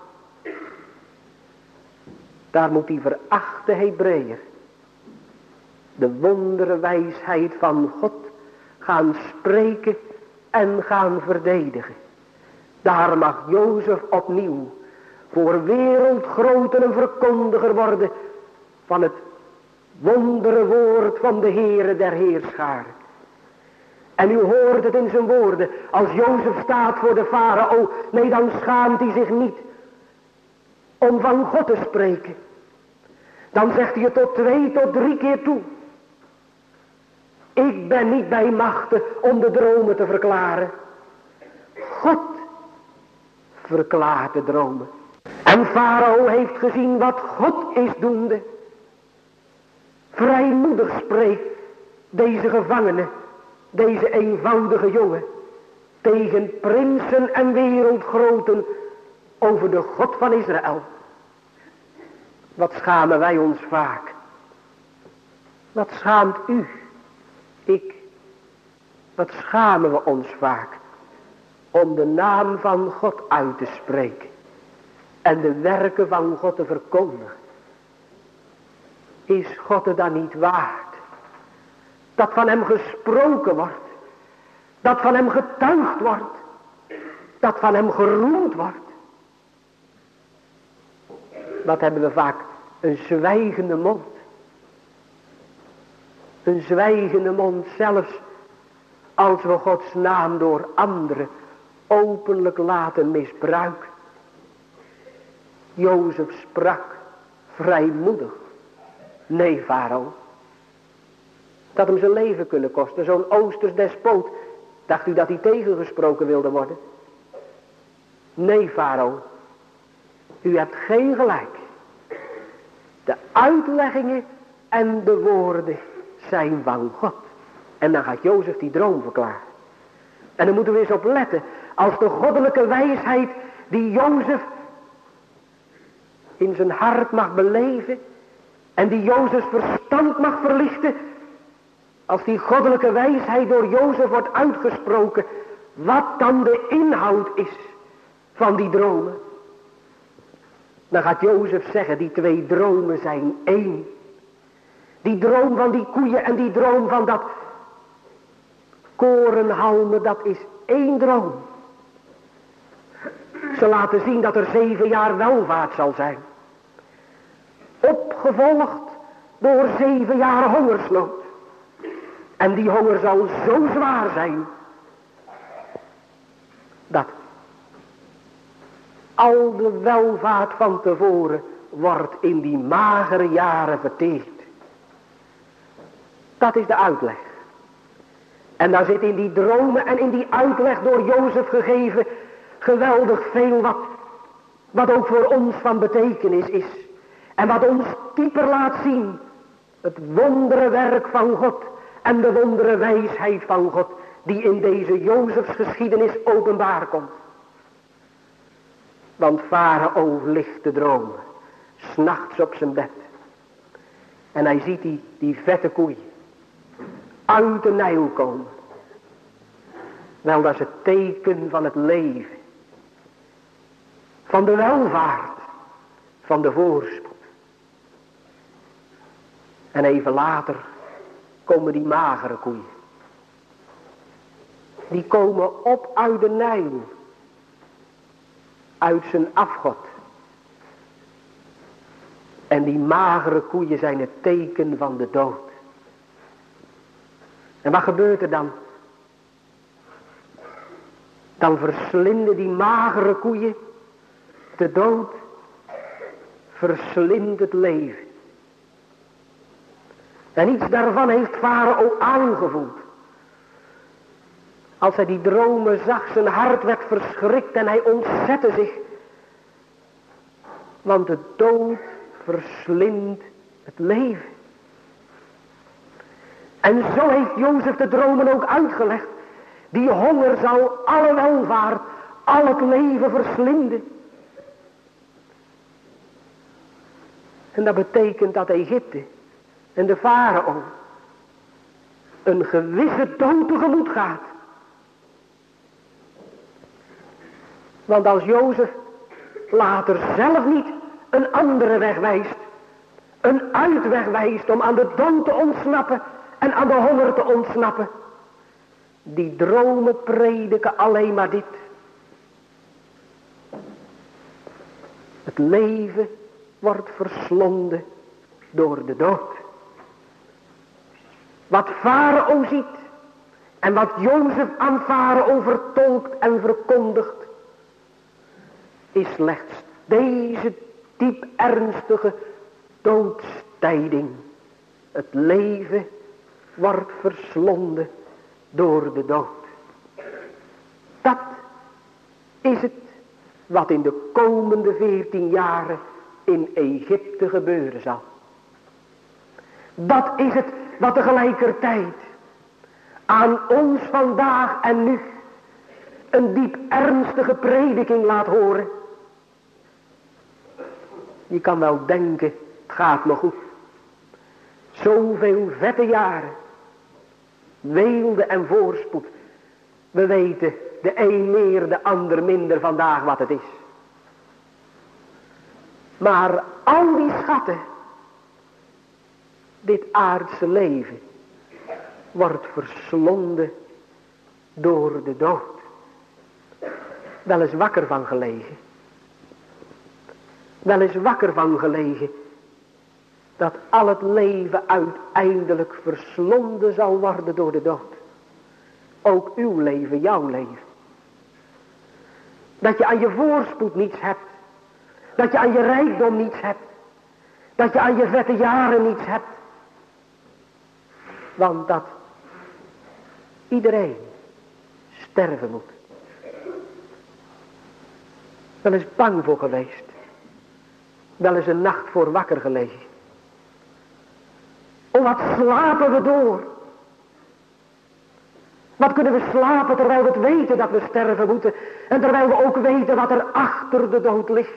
Daar moet die verachte Hebreeër de wondere wijsheid van God gaan spreken en gaan verdedigen. Daar mag Jozef opnieuw voor wereldgroten een verkondiger worden van het wondere woord van de Heere der Heerscharen. En u hoort het in zijn woorden, als Jozef staat voor de farao, nee, dan schaamt hij zich niet om van God te spreken. Dan zegt hij het tot twee, tot drie keer toe. Ik ben niet bij machten om de dromen te verklaren. God verklaart de dromen. En farao heeft gezien wat God is doende. Vrijmoedig spreekt deze gevangene, deze eenvoudige jongen, tegen prinsen en wereldgroten over de God van Israël. Wat schamen wij ons vaak. Wat schaamt u, ik. Wat schamen we ons vaak om de naam van God uit te spreken en de werken van God te verkondigen. Is God het dan niet waard dat van hem gesproken wordt, dat van hem getuigd wordt, dat van hem geroemd wordt? Wat hebben we vaak? Een zwijgende mond. Een zwijgende mond, zelfs als we Gods naam door anderen openlijk laten misbruiken. Jozef sprak vrijmoedig. Nee, farao. Dat hem zijn leven kunnen kosten. Zo'n Oosters despoot. Dacht u dat hij tegengesproken wilde worden? Nee, farao. U hebt geen gelijk. De uitleggingen en de woorden zijn van God. En dan gaat Jozef die droom verklaren. En dan moeten we eens op letten. Als de goddelijke wijsheid die Jozef in zijn hart mag beleven. En die Jozefs verstand mag verlichten. Als die goddelijke wijsheid door Jozef wordt uitgesproken. Wat dan de inhoud is van die dromen. Dan gaat Jozef zeggen, die twee dromen zijn één. Die droom van die koeien en die droom van dat korenhalmen, dat is één droom. Ze laten zien dat er zeven jaar welvaart zal zijn. Opgevolgd door zeven jaar hongersnood. En die honger zal zo zwaar zijn. Dat al de welvaart van tevoren wordt in die magere jaren verteerd. Dat is de uitleg. En daar zit in die dromen en in die uitleg door Jozef gegeven geweldig veel wat, wat ook voor ons van betekenis is. En wat ons dieper laat zien het wondere werk van God en de wondere wijsheid van God die in deze Jozefs geschiedenis openbaar komt. Want farao ligt te dromen, 's nachts op zijn bed. En hij ziet die, die vette koeien uit de Nijl komen. Wel, dat is het teken van het leven. Van de welvaart, van de voorspoed. En even later komen die magere koeien. Die komen op uit de Nijl. Uit zijn afgod. En die magere koeien zijn het teken van de dood. En wat gebeurt er dan? Dan verslinden die magere koeien de dood. Verslindt het leven. En iets daarvan heeft farao aangevoeld. Als hij die dromen zag, zijn hart werd verschrikt en hij ontzette zich. Want de dood verslindt het leven. En zo heeft Jozef de dromen ook uitgelegd. Die honger zal alle welvaart, al het leven verslinden. En dat betekent dat Egypte en de farao een gewisse dood tegemoet gaat. Want als Jozef later zelf niet een andere weg wijst, een uitweg wijst om aan de dood te ontsnappen en aan de honger te ontsnappen, die dromen prediken alleen maar dit. Het leven wordt verslonden door de dood. Wat Farao ziet en wat Jozef aan Farao vertolkt en verkondigt, is slechts deze diep ernstige doodstijding. Het leven wordt verslonden door de dood. Dat is het wat in de komende veertien jaren in Egypte gebeuren zal. Dat is het wat tegelijkertijd aan ons vandaag en nu een diep ernstige prediking laat horen. Je kan wel denken, het gaat nog goed. Zoveel vette jaren, weelde en voorspoed. We weten, de een meer, de ander minder vandaag wat het is. Maar al die schatten, dit aardse leven, wordt verslonden door de dood. Wel eens wakker van gelegen. Wel eens wakker van gelegen. Dat al het leven uiteindelijk verslonden zal worden door de dood. Ook uw leven, jouw leven. Dat je aan je voorspoed niets hebt. Dat je aan je rijkdom niets hebt. Dat je aan je vette jaren niets hebt. Want dat iedereen sterven moet. Wel eens bang voor geweest. Wel eens een nacht voor wakker gelegen. Oh, wat slapen we door. Wat kunnen we slapen terwijl we het weten dat we sterven moeten. En terwijl we ook weten wat er achter de dood ligt.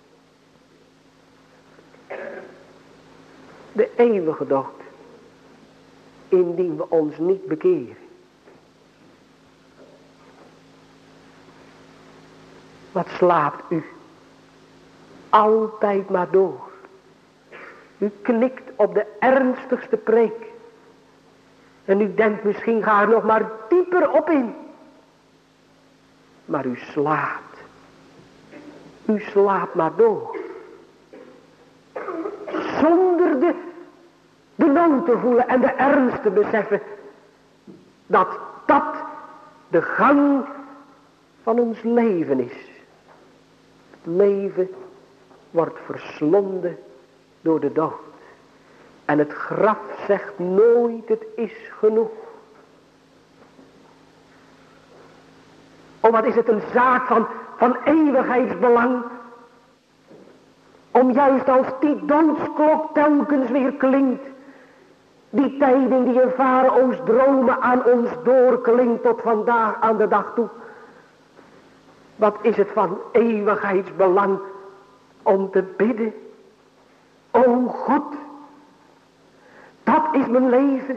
De eeuwige dood. Indien we ons niet bekeren. Wat slaapt u? Altijd maar door. U knikt op de ernstigste preek. En u denkt misschien ga er nog maar dieper op in. Maar u slaapt. U slaapt maar door. Zonder de, de nood te voelen en de ernst te beseffen. Dat dat de gang van ons leven is. Het leven wordt verslonden door de dood. En het graf zegt nooit het is genoeg. Oh, wat is het een zaak van, van eeuwigheidsbelang. Om juist als die doodsklok telkens weer klinkt. Die tijding die in Farao's dromen aan ons doorklinkt tot vandaag aan de dag toe. Wat is het van eeuwigheidsbelang om te bidden. O God, dat is mijn leven.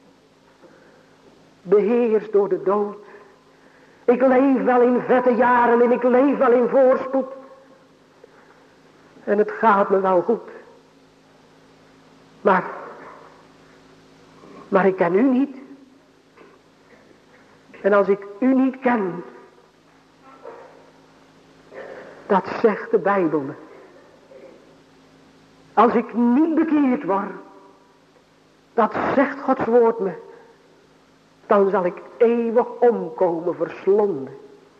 Beheerst door de dood. Ik leef wel in vette jaren en ik leef wel in voorspoed. En het gaat me wel goed. Maar, maar ik ken u niet. En als ik u niet ken, dat zegt de Bijbel me. Als ik niet bekeerd word, dat zegt Gods woord me, dan zal ik eeuwig omkomen verslonden.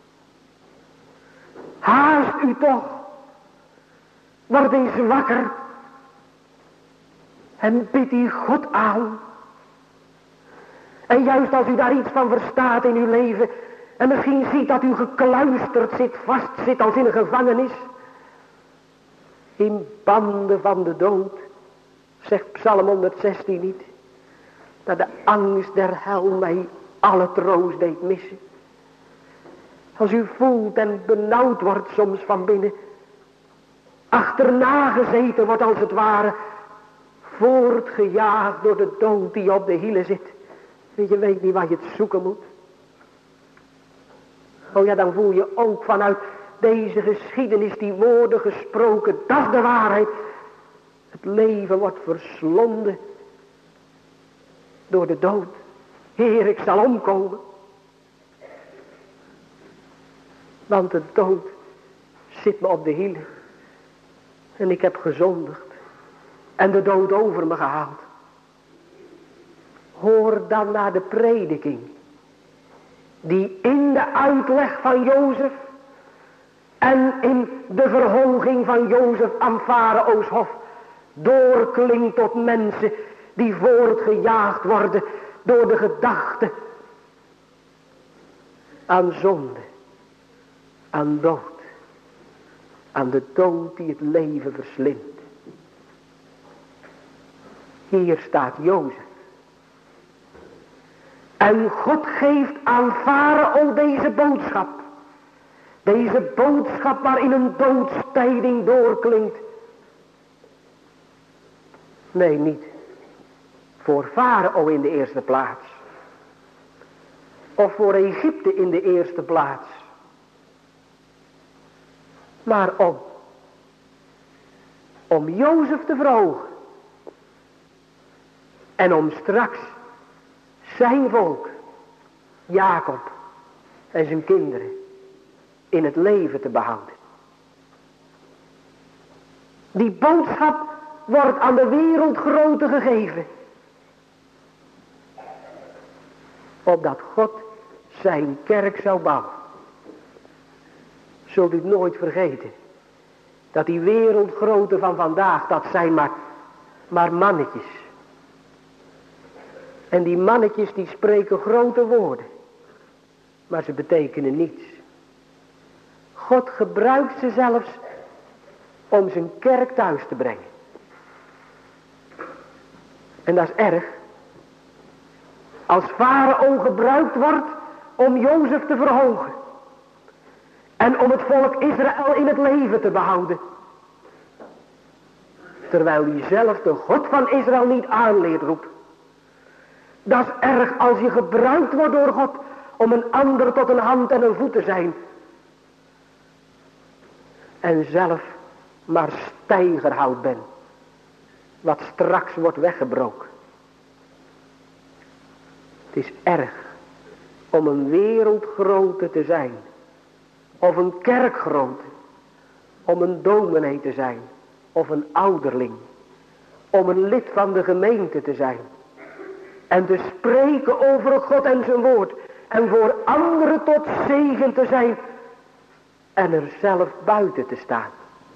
Haast u toch, word eens wakker en bid u God aan. En juist als u daar iets van verstaat in uw leven en misschien ziet dat u gekluisterd zit, vast zit als in een gevangenis, in banden van de dood, zegt Psalm honderdzestien niet, dat de angst der hel mij alle troost deed missen. Als u voelt en benauwd wordt soms van binnen, achterna gezeten wordt als het ware, voortgejaagd door de dood die op de hielen zit. Je weet niet waar je het zoeken moet. Oh ja, dan voel je ook vanuit deze geschiedenis die woorden gesproken. Dat is de waarheid. Het leven wordt verslonden door de dood. Heer, ik zal omkomen. Want de dood zit me op de hielen. En ik heb gezondigd. En de dood over me gehaald. Hoor dan naar de prediking. Die in de uitleg van Jozef. En in de verhoging van Jozef aan Farao's hof. Doorklinkt tot mensen die voortgejaagd worden door de gedachte aan zonde, aan dood, aan de dood die het leven verslindt. Hier staat Jozef. En God geeft aan Farao deze boodschap. Deze boodschap waarin een doodstijding doorklinkt. Nee, niet voor Farao in de eerste plaats. Of voor Egypte in de eerste plaats. Maar om. Om Jozef te verhogen. En om straks zijn volk, Jacob en zijn kinderen, in het leven te behouden. Die boodschap wordt aan de wereldgrootte gegeven. Opdat God zijn kerk zou bouwen. Zult u het nooit vergeten. Dat die wereldgrootte van vandaag, dat zijn maar, maar mannetjes. En die mannetjes die spreken grote woorden. Maar ze betekenen niets. God gebruikt ze zelfs om zijn kerk thuis te brengen. En dat is erg. Als Farao gebruikt wordt om Jozef te verhogen. En om het volk Israël in het leven te behouden. Terwijl hij zelf de God van Israël niet aanleert roept. Dat is erg als je gebruikt wordt door God om een ander tot een hand en een voet te zijn. En zelf maar steigerhout bent. Wat straks wordt weggebroken. Het is erg om een wereldgrootte te zijn. Of een kerkgrootte. Om een dominee te zijn. Of een ouderling. Om een lid van de gemeente te zijn. En te spreken over God en zijn woord. En voor anderen tot zegen te zijn. En er zelf buiten te staan.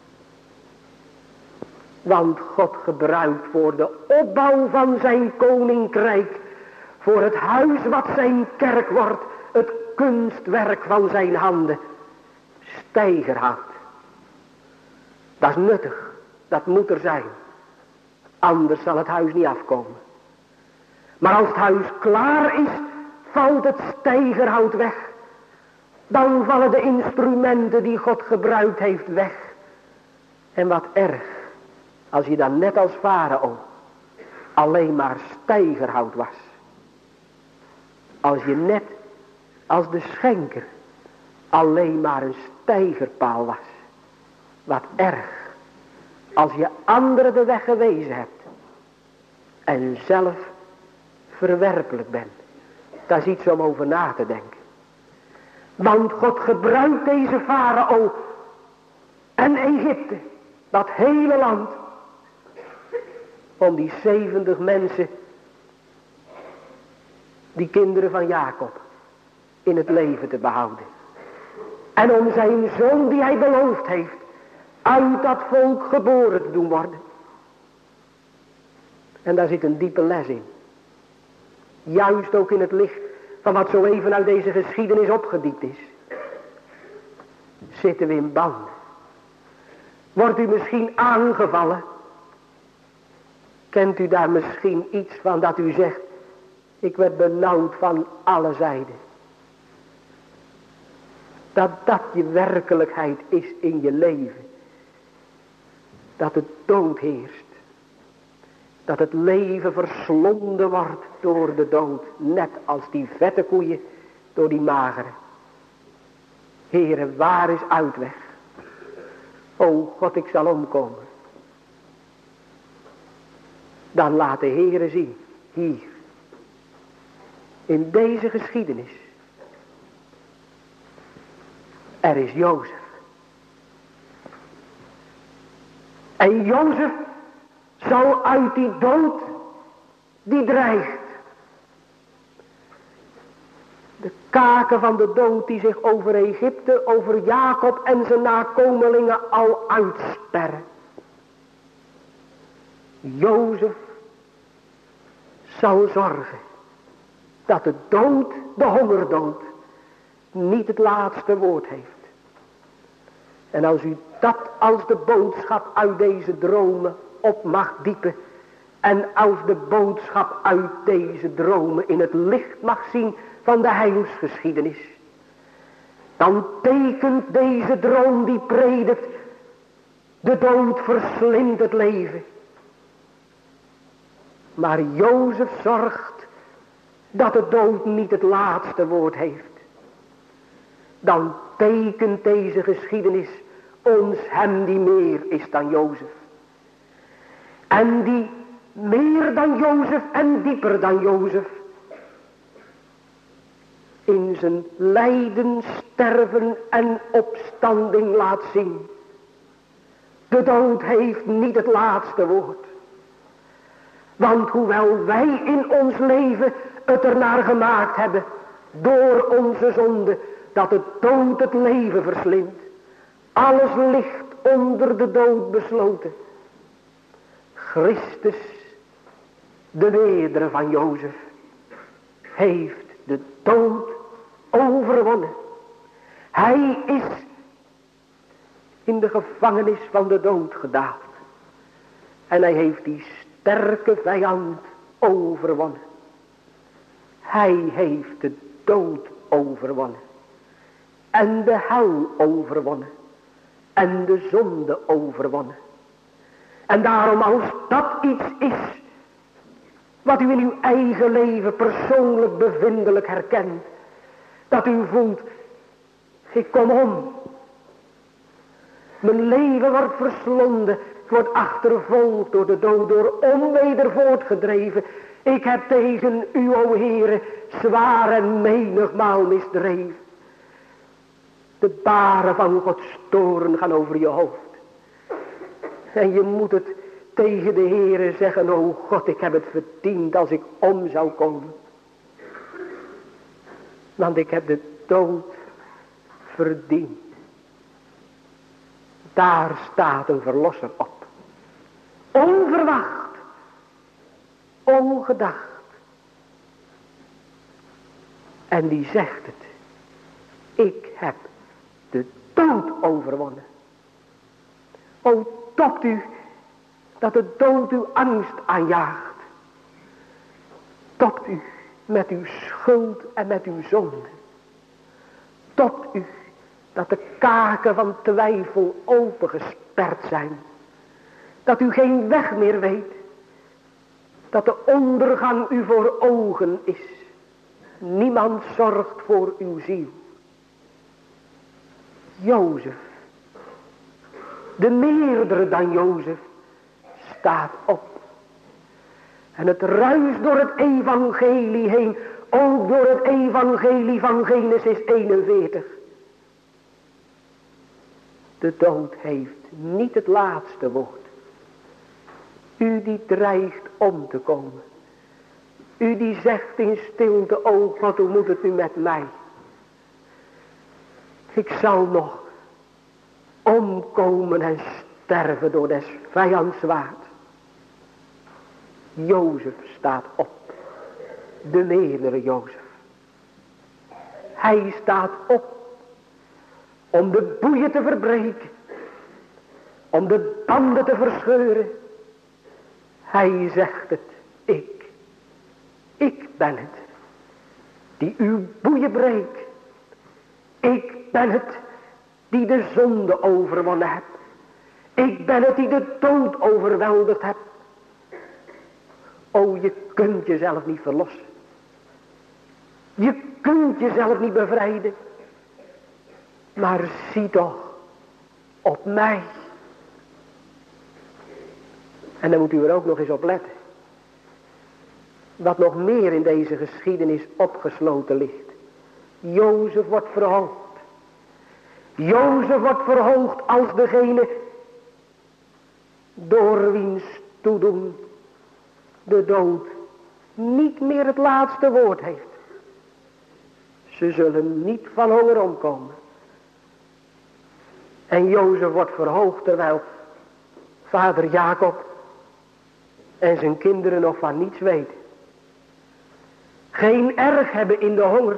Want God gebruikt voor de opbouw van zijn koninkrijk. Voor het huis wat zijn kerk wordt. Het kunstwerk van zijn handen. Steigerhout. Dat is nuttig. Dat moet er zijn. Anders zal het huis niet afkomen. Maar als het huis klaar is, valt het steigerhout weg. Dan vallen de instrumenten die God gebruikt heeft weg. En wat erg, als je dan net als Farao alleen maar steigerhout was. Als je net als de schenker alleen maar een steigerpaal was. Wat erg, als je anderen de weg gewezen hebt. En zelf verwerpelijk bent. Dat is iets om over na te denken. Want God gebruikt deze Farao en Egypte, dat hele land, om die zeventig mensen, die kinderen van Jacob, in het leven te behouden. En om zijn zoon die hij beloofd heeft, uit dat volk geboren te doen worden. En daar zit een diepe les in. Juist ook in het licht van wat zo even uit deze geschiedenis opgediept is. Zitten we in banden. Wordt u misschien aangevallen? Kent u daar misschien iets van dat u zegt, ik werd benauwd van alle zijden. Dat dat je werkelijkheid is in je leven. Dat de dood heerst. Dat het leven verslonden wordt door de dood. Net als die vette koeien door die magere. Heere, waar is uitweg? O God, ik zal omkomen. Dan laat de Heere zien, hier, in deze geschiedenis. Er is Jozef. En Jozef zal uit die dood die dreigt. De kaken van de dood die zich over Egypte, over Jacob en zijn nakomelingen al uitsperren. Jozef zal zorgen dat de dood, de hongerdood, niet het laatste woord heeft. En als u dat als de boodschap uit deze dromen op mag diepen. En als de boodschap uit deze dromen in het licht mag zien van de heilsgeschiedenis. Dan tekent deze droom die predikt. De dood verslindt het leven. Maar Jozef zorgt dat de dood niet het laatste woord heeft. Dan tekent deze geschiedenis ons hem die meer is dan Jozef. En die meer dan Jozef en dieper dan Jozef in zijn lijden, sterven en opstanding laat zien. De dood heeft niet het laatste woord. Want hoewel wij in ons leven het ernaar gemaakt hebben, door onze zonde, dat de dood het leven verslindt. Alles ligt onder de dood besloten. Christus, de meerdere van Jozef, heeft de dood overwonnen. Hij is in de gevangenis van de dood gedaald. En hij heeft die sterke vijand overwonnen. Hij heeft de dood overwonnen. En de hel overwonnen. En de zonde overwonnen. En daarom als dat iets is wat u in uw eigen leven persoonlijk bevindelijk herkent. Dat u voelt, ik kom om. Mijn leven wordt verslonden. Ik word achtervolgd door de dood, door onweder voortgedreven. Ik heb tegen u, o Heere, zwaar en menigmaal misdreven. De baren van Gods toorn gaan over je hoofd. En je moet het tegen de Heere zeggen, o God, ik heb het verdiend als ik om zou komen. Want ik heb de dood verdiend. Daar staat een verlosser op. Onverwacht. Ongedacht. En die zegt het. Ik heb de dood overwonnen. O, topt u dat de dood uw angst aanjaagt. Topt u met uw schuld en met uw zonde. Topt u dat de kaken van twijfel opengesperd zijn. Dat u geen weg meer weet. Dat de ondergang u voor ogen is. Niemand zorgt voor uw ziel. Jozef, de meerdere dan Jozef, staat op. En het ruist door het evangelie heen. Ook door het evangelie van Genesis eenenveertig. De dood heeft niet het laatste woord. U die dreigt om te komen. U die zegt in stilte, o God, hoe moet het nu met mij? Ik zal nog omkomen en sterven door des vijands zwaard. Jozef staat op. De meerdere Jozef. Hij staat op om de boeien te verbreken. Om de banden te verscheuren. Hij zegt het. Ik. Ik ben het. Die uw boeien breekt. Ik ben het. Die de zonde overwonnen hebt. Ik ben het die de dood overweldigd hebt. O, je kunt jezelf niet verlossen. Je kunt jezelf niet bevrijden. Maar zie toch op mij. En dan moet u er ook nog eens op letten. Wat nog meer in deze geschiedenis opgesloten ligt. Jozef wordt verhoogd. Jozef wordt verhoogd als degene door wiens toedoen de dood niet meer het laatste woord heeft. Ze zullen niet van honger omkomen. En Jozef wordt verhoogd terwijl vader Jacob en zijn kinderen nog van niets weten. Geen erg hebben in de honger.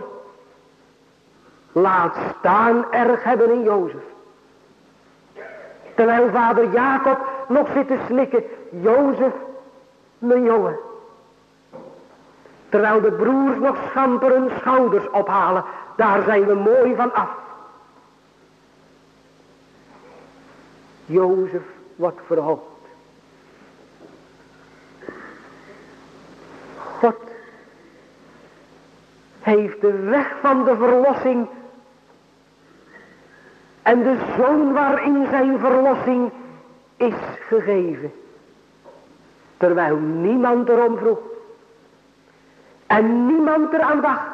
Laat staan erg hebben in Jozef. Terwijl vader Jacob nog zit te snikken. Jozef, mijn jongen. Terwijl de broers nog schamper hun schouders ophalen. Daar zijn we mooi van af. Jozef wordt verhoogd. God heeft de weg van de verlossing en de zoon waarin zijn verlossing is gegeven. Terwijl niemand erom vroeg. En niemand eraan dacht.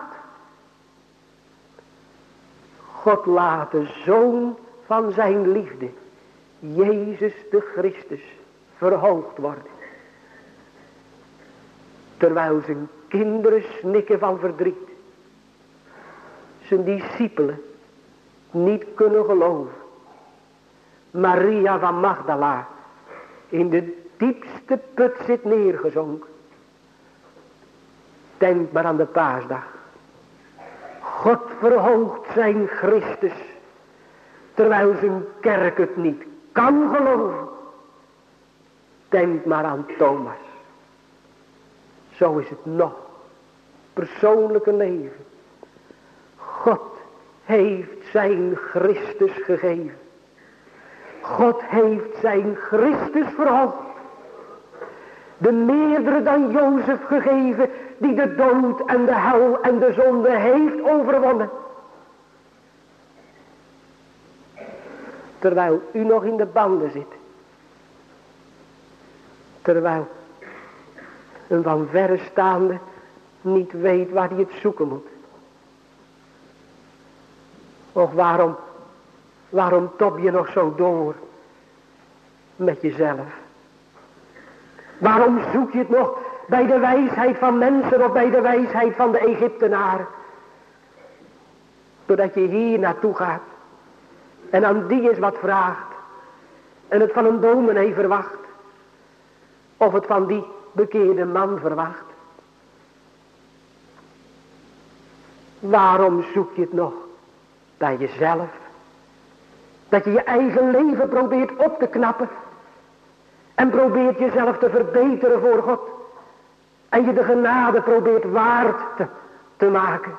God laat de zoon van zijn liefde, Jezus de Christus, verhoogd worden. Terwijl zijn kinderen snikken van verdriet. Zijn discipelen niet kunnen geloven. Maria van Magdala in de diepste put zit neergezonken. Denk maar aan de paasdag. God verhoogt zijn Christus, terwijl zijn kerk het niet kan geloven. Denk maar aan Thomas. Zo is het nog. Persoonlijke leven. God heeft zijn Christus gegeven. God heeft zijn Christus verhoogd. De meerdere dan Jozef gegeven, die de dood en de hel en de zonde heeft overwonnen. Terwijl u nog in de banden zit. Terwijl een van verre staande niet weet waar hij het zoeken moet. Och, waarom, waarom top je nog zo door met jezelf? Waarom zoek je het nog bij de wijsheid van mensen of bij de wijsheid van de Egyptenaren? Doordat je hier naartoe gaat en aan die eens wat vraagt en het van een dominee verwacht of het van die bekeerde man verwacht. Waarom zoek je het nog bij jezelf? Dat je je eigen leven probeert op te knappen. En probeert jezelf te verbeteren voor God. En je de genade probeert waard te, te maken.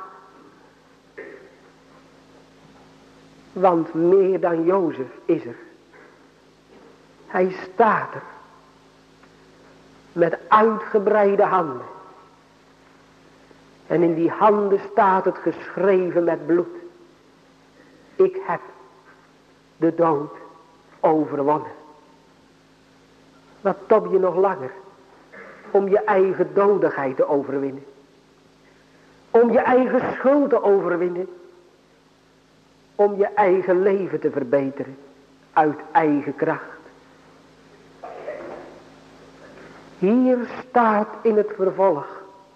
Want meer dan Jozef is er. Hij staat er. Met uitgebreide handen. En in die handen staat het geschreven met bloed. Ik heb de dood overwonnen. Wat top je nog langer om je eigen dodigheid te overwinnen. Om je eigen schuld te overwinnen. Om je eigen leven te verbeteren uit eigen kracht. Hier staat in het vervolg.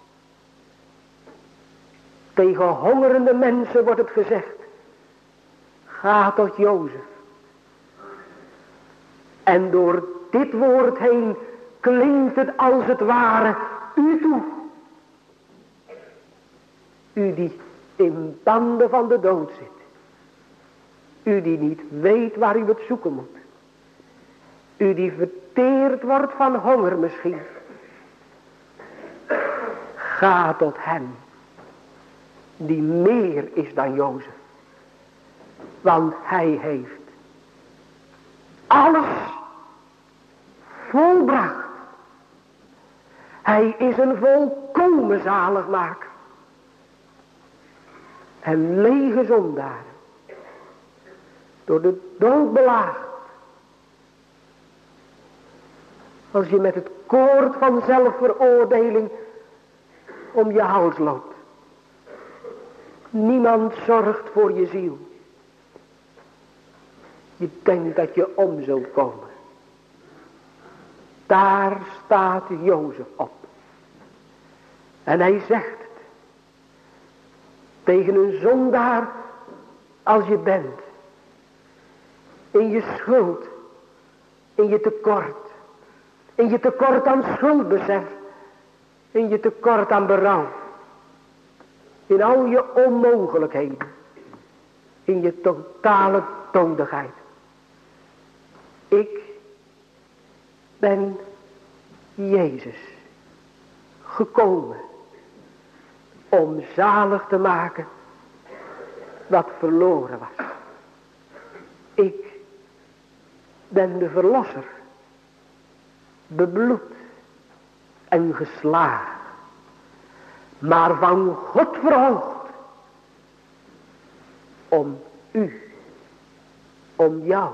Tegen hongerende mensen wordt het gezegd. Ga tot Jozef. En door dit woord heen klinkt het als het ware u toe. U die in banden van de dood zit. U die niet weet waar u het zoeken moet. U die verteerd wordt van honger misschien. Ga tot hem. Die meer is dan Jozef. Want hij heeft alles volbracht. Hij is een volkomen zaligmaker. En lege zondaar. Door de dood belaagd. Als je met het koord van zelfveroordeling om je hals loopt. Niemand zorgt voor je ziel. Je denkt dat je om zult komen. Daar staat Jozef op. En hij zegt het. Tegen een zondaar als je bent. In je schuld. In je tekort. In je tekort aan schuldbesef. In je tekort aan berouw. In al je onmogelijkheden. In je totale dodigheid. Ik ben Jezus gekomen om zalig te maken wat verloren was. Ik ben de verlosser, bebloed en geslagen, maar van God verhoogd, om u, om jou,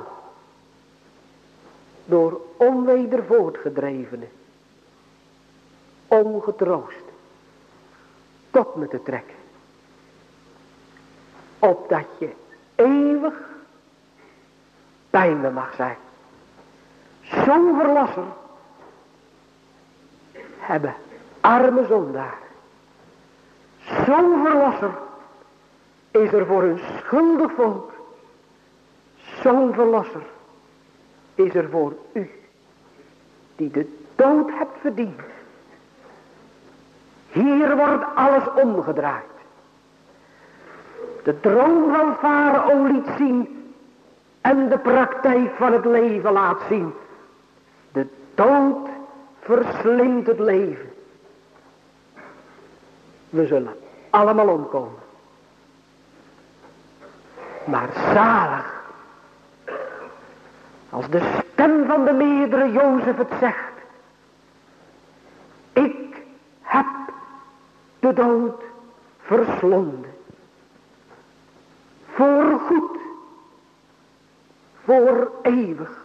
door onweder voortgedrevenen, ongetroost, tot me te trekken. Opdat je eeuwig bij me mag zijn. Zo'n verlosser hebben arme zondaar. Zo'n verlosser is er voor een schuldig volk. Zo'n verlosser is er voor u, die de dood hebt verdiend. Hier wordt alles omgedraaid. De droom van Farao liet zien en de praktijk van het leven laat zien. De dood verslindt het leven. We zullen allemaal omkomen. Maar zalig, als de stem van de meerdere Jozef het zegt. Ik heb de dood verslonden. Voor goed. Voor eeuwig.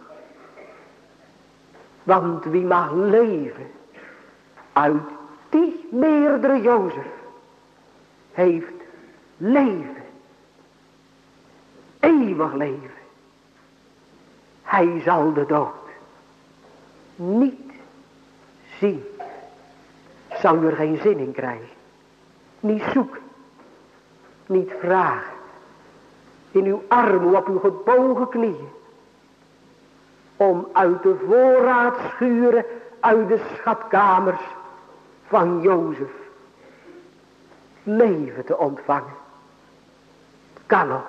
Want wie mag leven uit die meerdere Jozef heeft leven. Eeuwig leven. Hij zal de dood niet zien. Zou er geen zin in krijgen. Niet zoeken. Niet vragen. In uw armen op uw gebogen knieën. Om uit de voorraadschuren, uit de schatkamers van Jozef leven te ontvangen. Kan nog.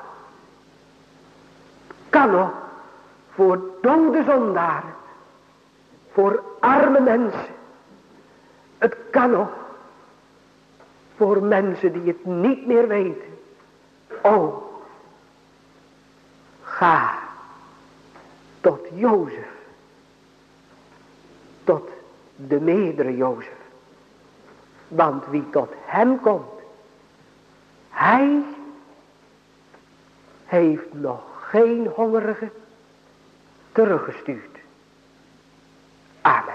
Kan nog. Voor dode zondaren. Voor arme mensen. Het kan nog. Voor mensen die het niet meer weten. O. Ga. Tot Jozef. Tot de meerdere Jozef. Want wie tot hem komt. Hij heeft nog geen hongerige teruggestuurd. Amen.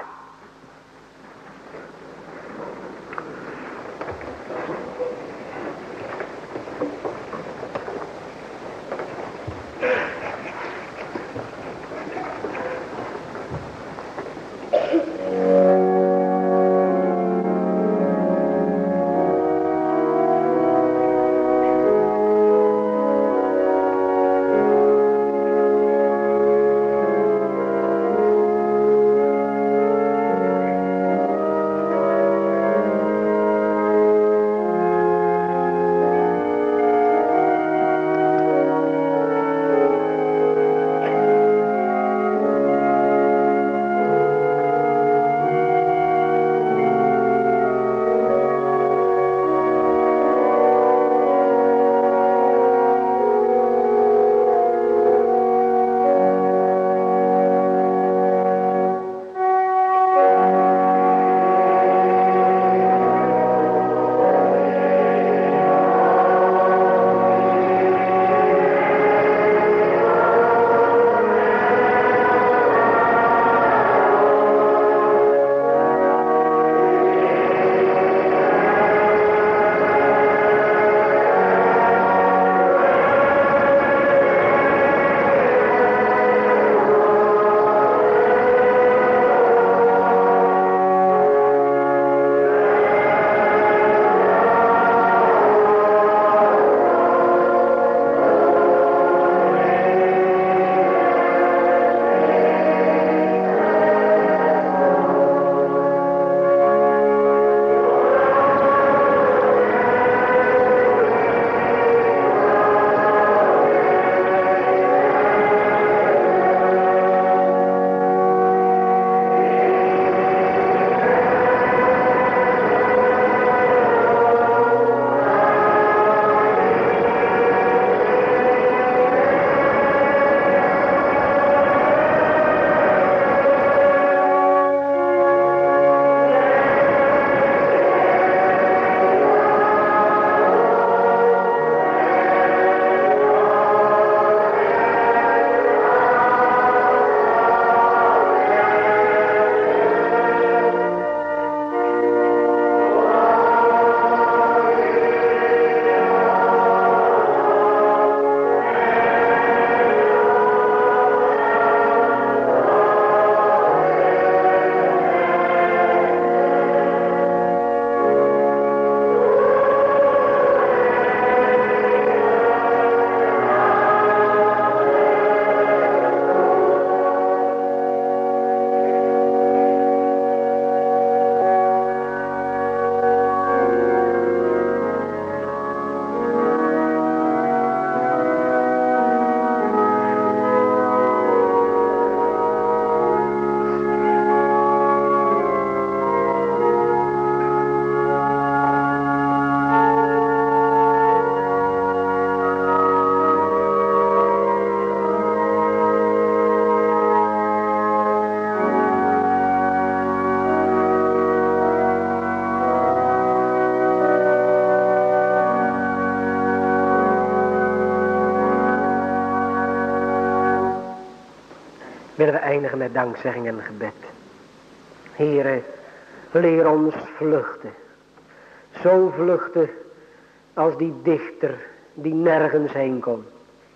willen we eindigen met dankzegging en gebed. Heere, leer ons vluchten. Zo vluchten als die dichter die nergens heen kon.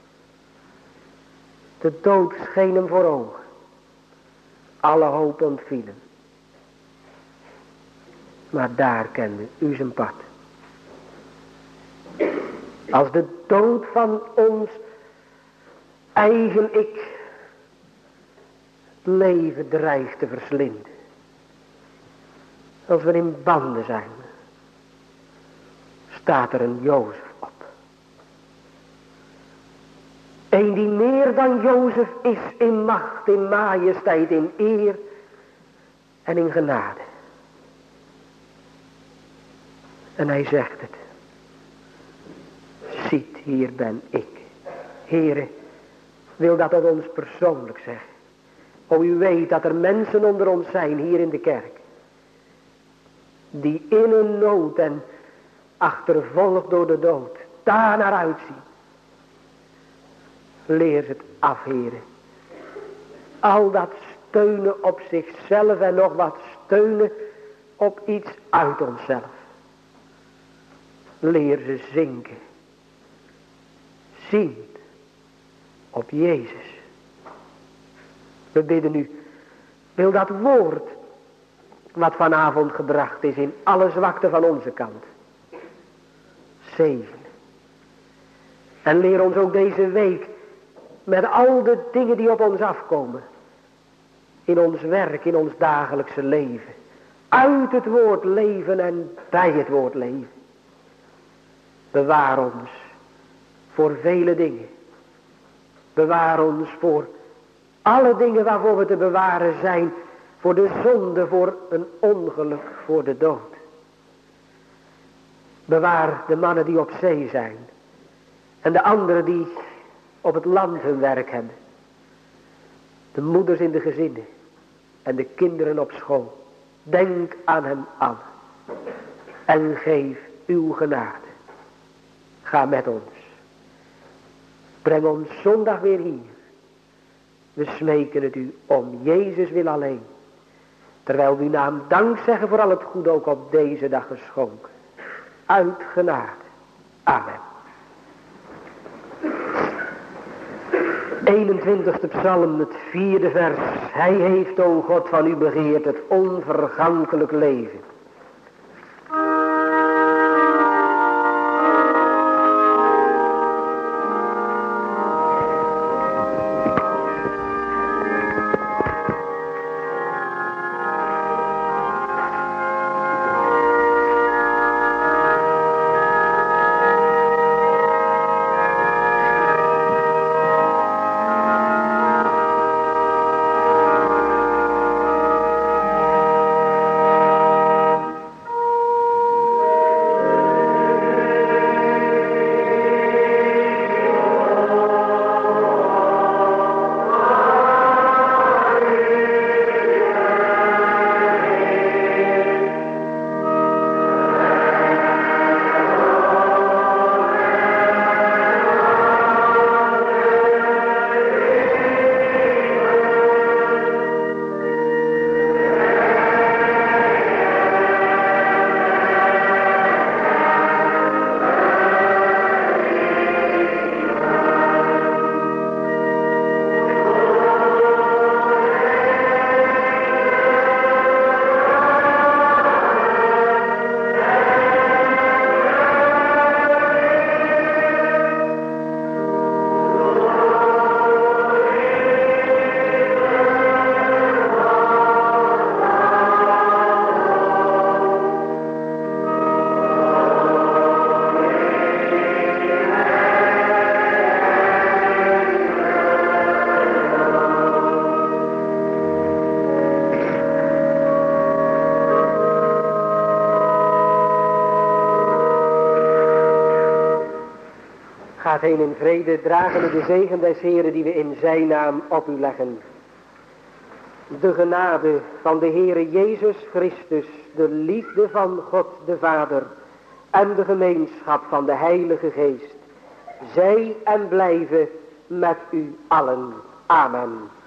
De dood scheen hem voor ogen. Alle hoop ontviel hem. Maar daar kende u zijn pad. Als de dood van ons eigen ik het leven dreigt te verslinden. Als we in banden zijn, staat er een Jozef op. Een die meer dan Jozef is in macht, in majesteit, in eer en in genade. En hij zegt het. Ziet, hier ben ik. Heere, wil dat tot ons persoonlijk zeggen. O, u weet dat er mensen onder ons zijn hier in de kerk. Die in hun nood en achtervolgd door de dood daar naar uitzien. Leer het af, Heere. Al dat steunen op zichzelf en nog wat steunen op iets uit onszelf. Leer ze zinken. Zien op Jezus. We bidden u, wil dat woord wat vanavond gebracht is in alle zwakte van onze kant zegenen. En leer ons ook deze week met al de dingen die op ons afkomen, in ons werk, in ons dagelijkse leven, uit het woord leven en bij het woord leven. Bewaar ons voor vele dingen. Bewaar ons voor alle dingen waarvoor we te bewaren zijn. Voor de zonde, voor een ongeluk, voor de dood. Bewaar de mannen die op zee zijn. En de anderen die op het land hun werk hebben. De moeders in de gezinnen. En de kinderen op school. Denk aan hen allen. En geef uw genade. Ga met ons. Breng ons zondag weer hier. We smeken het u om Jezus wil alleen. Terwijl we uw naam dank zeggen voor al het goede ook op deze dag geschonken. Uit genade. Amen. eenentwintigste psalm, het vierde vers. Hij heeft, o God, van u begeerd het onvergankelijk leven. Gaat heen in vrede, dragen we de zegen des Heren die we in zijn naam op u leggen. De genade van de Heere Jezus Christus, de liefde van God de Vader en de gemeenschap van de Heilige Geest, zij en blijven met u allen. Amen.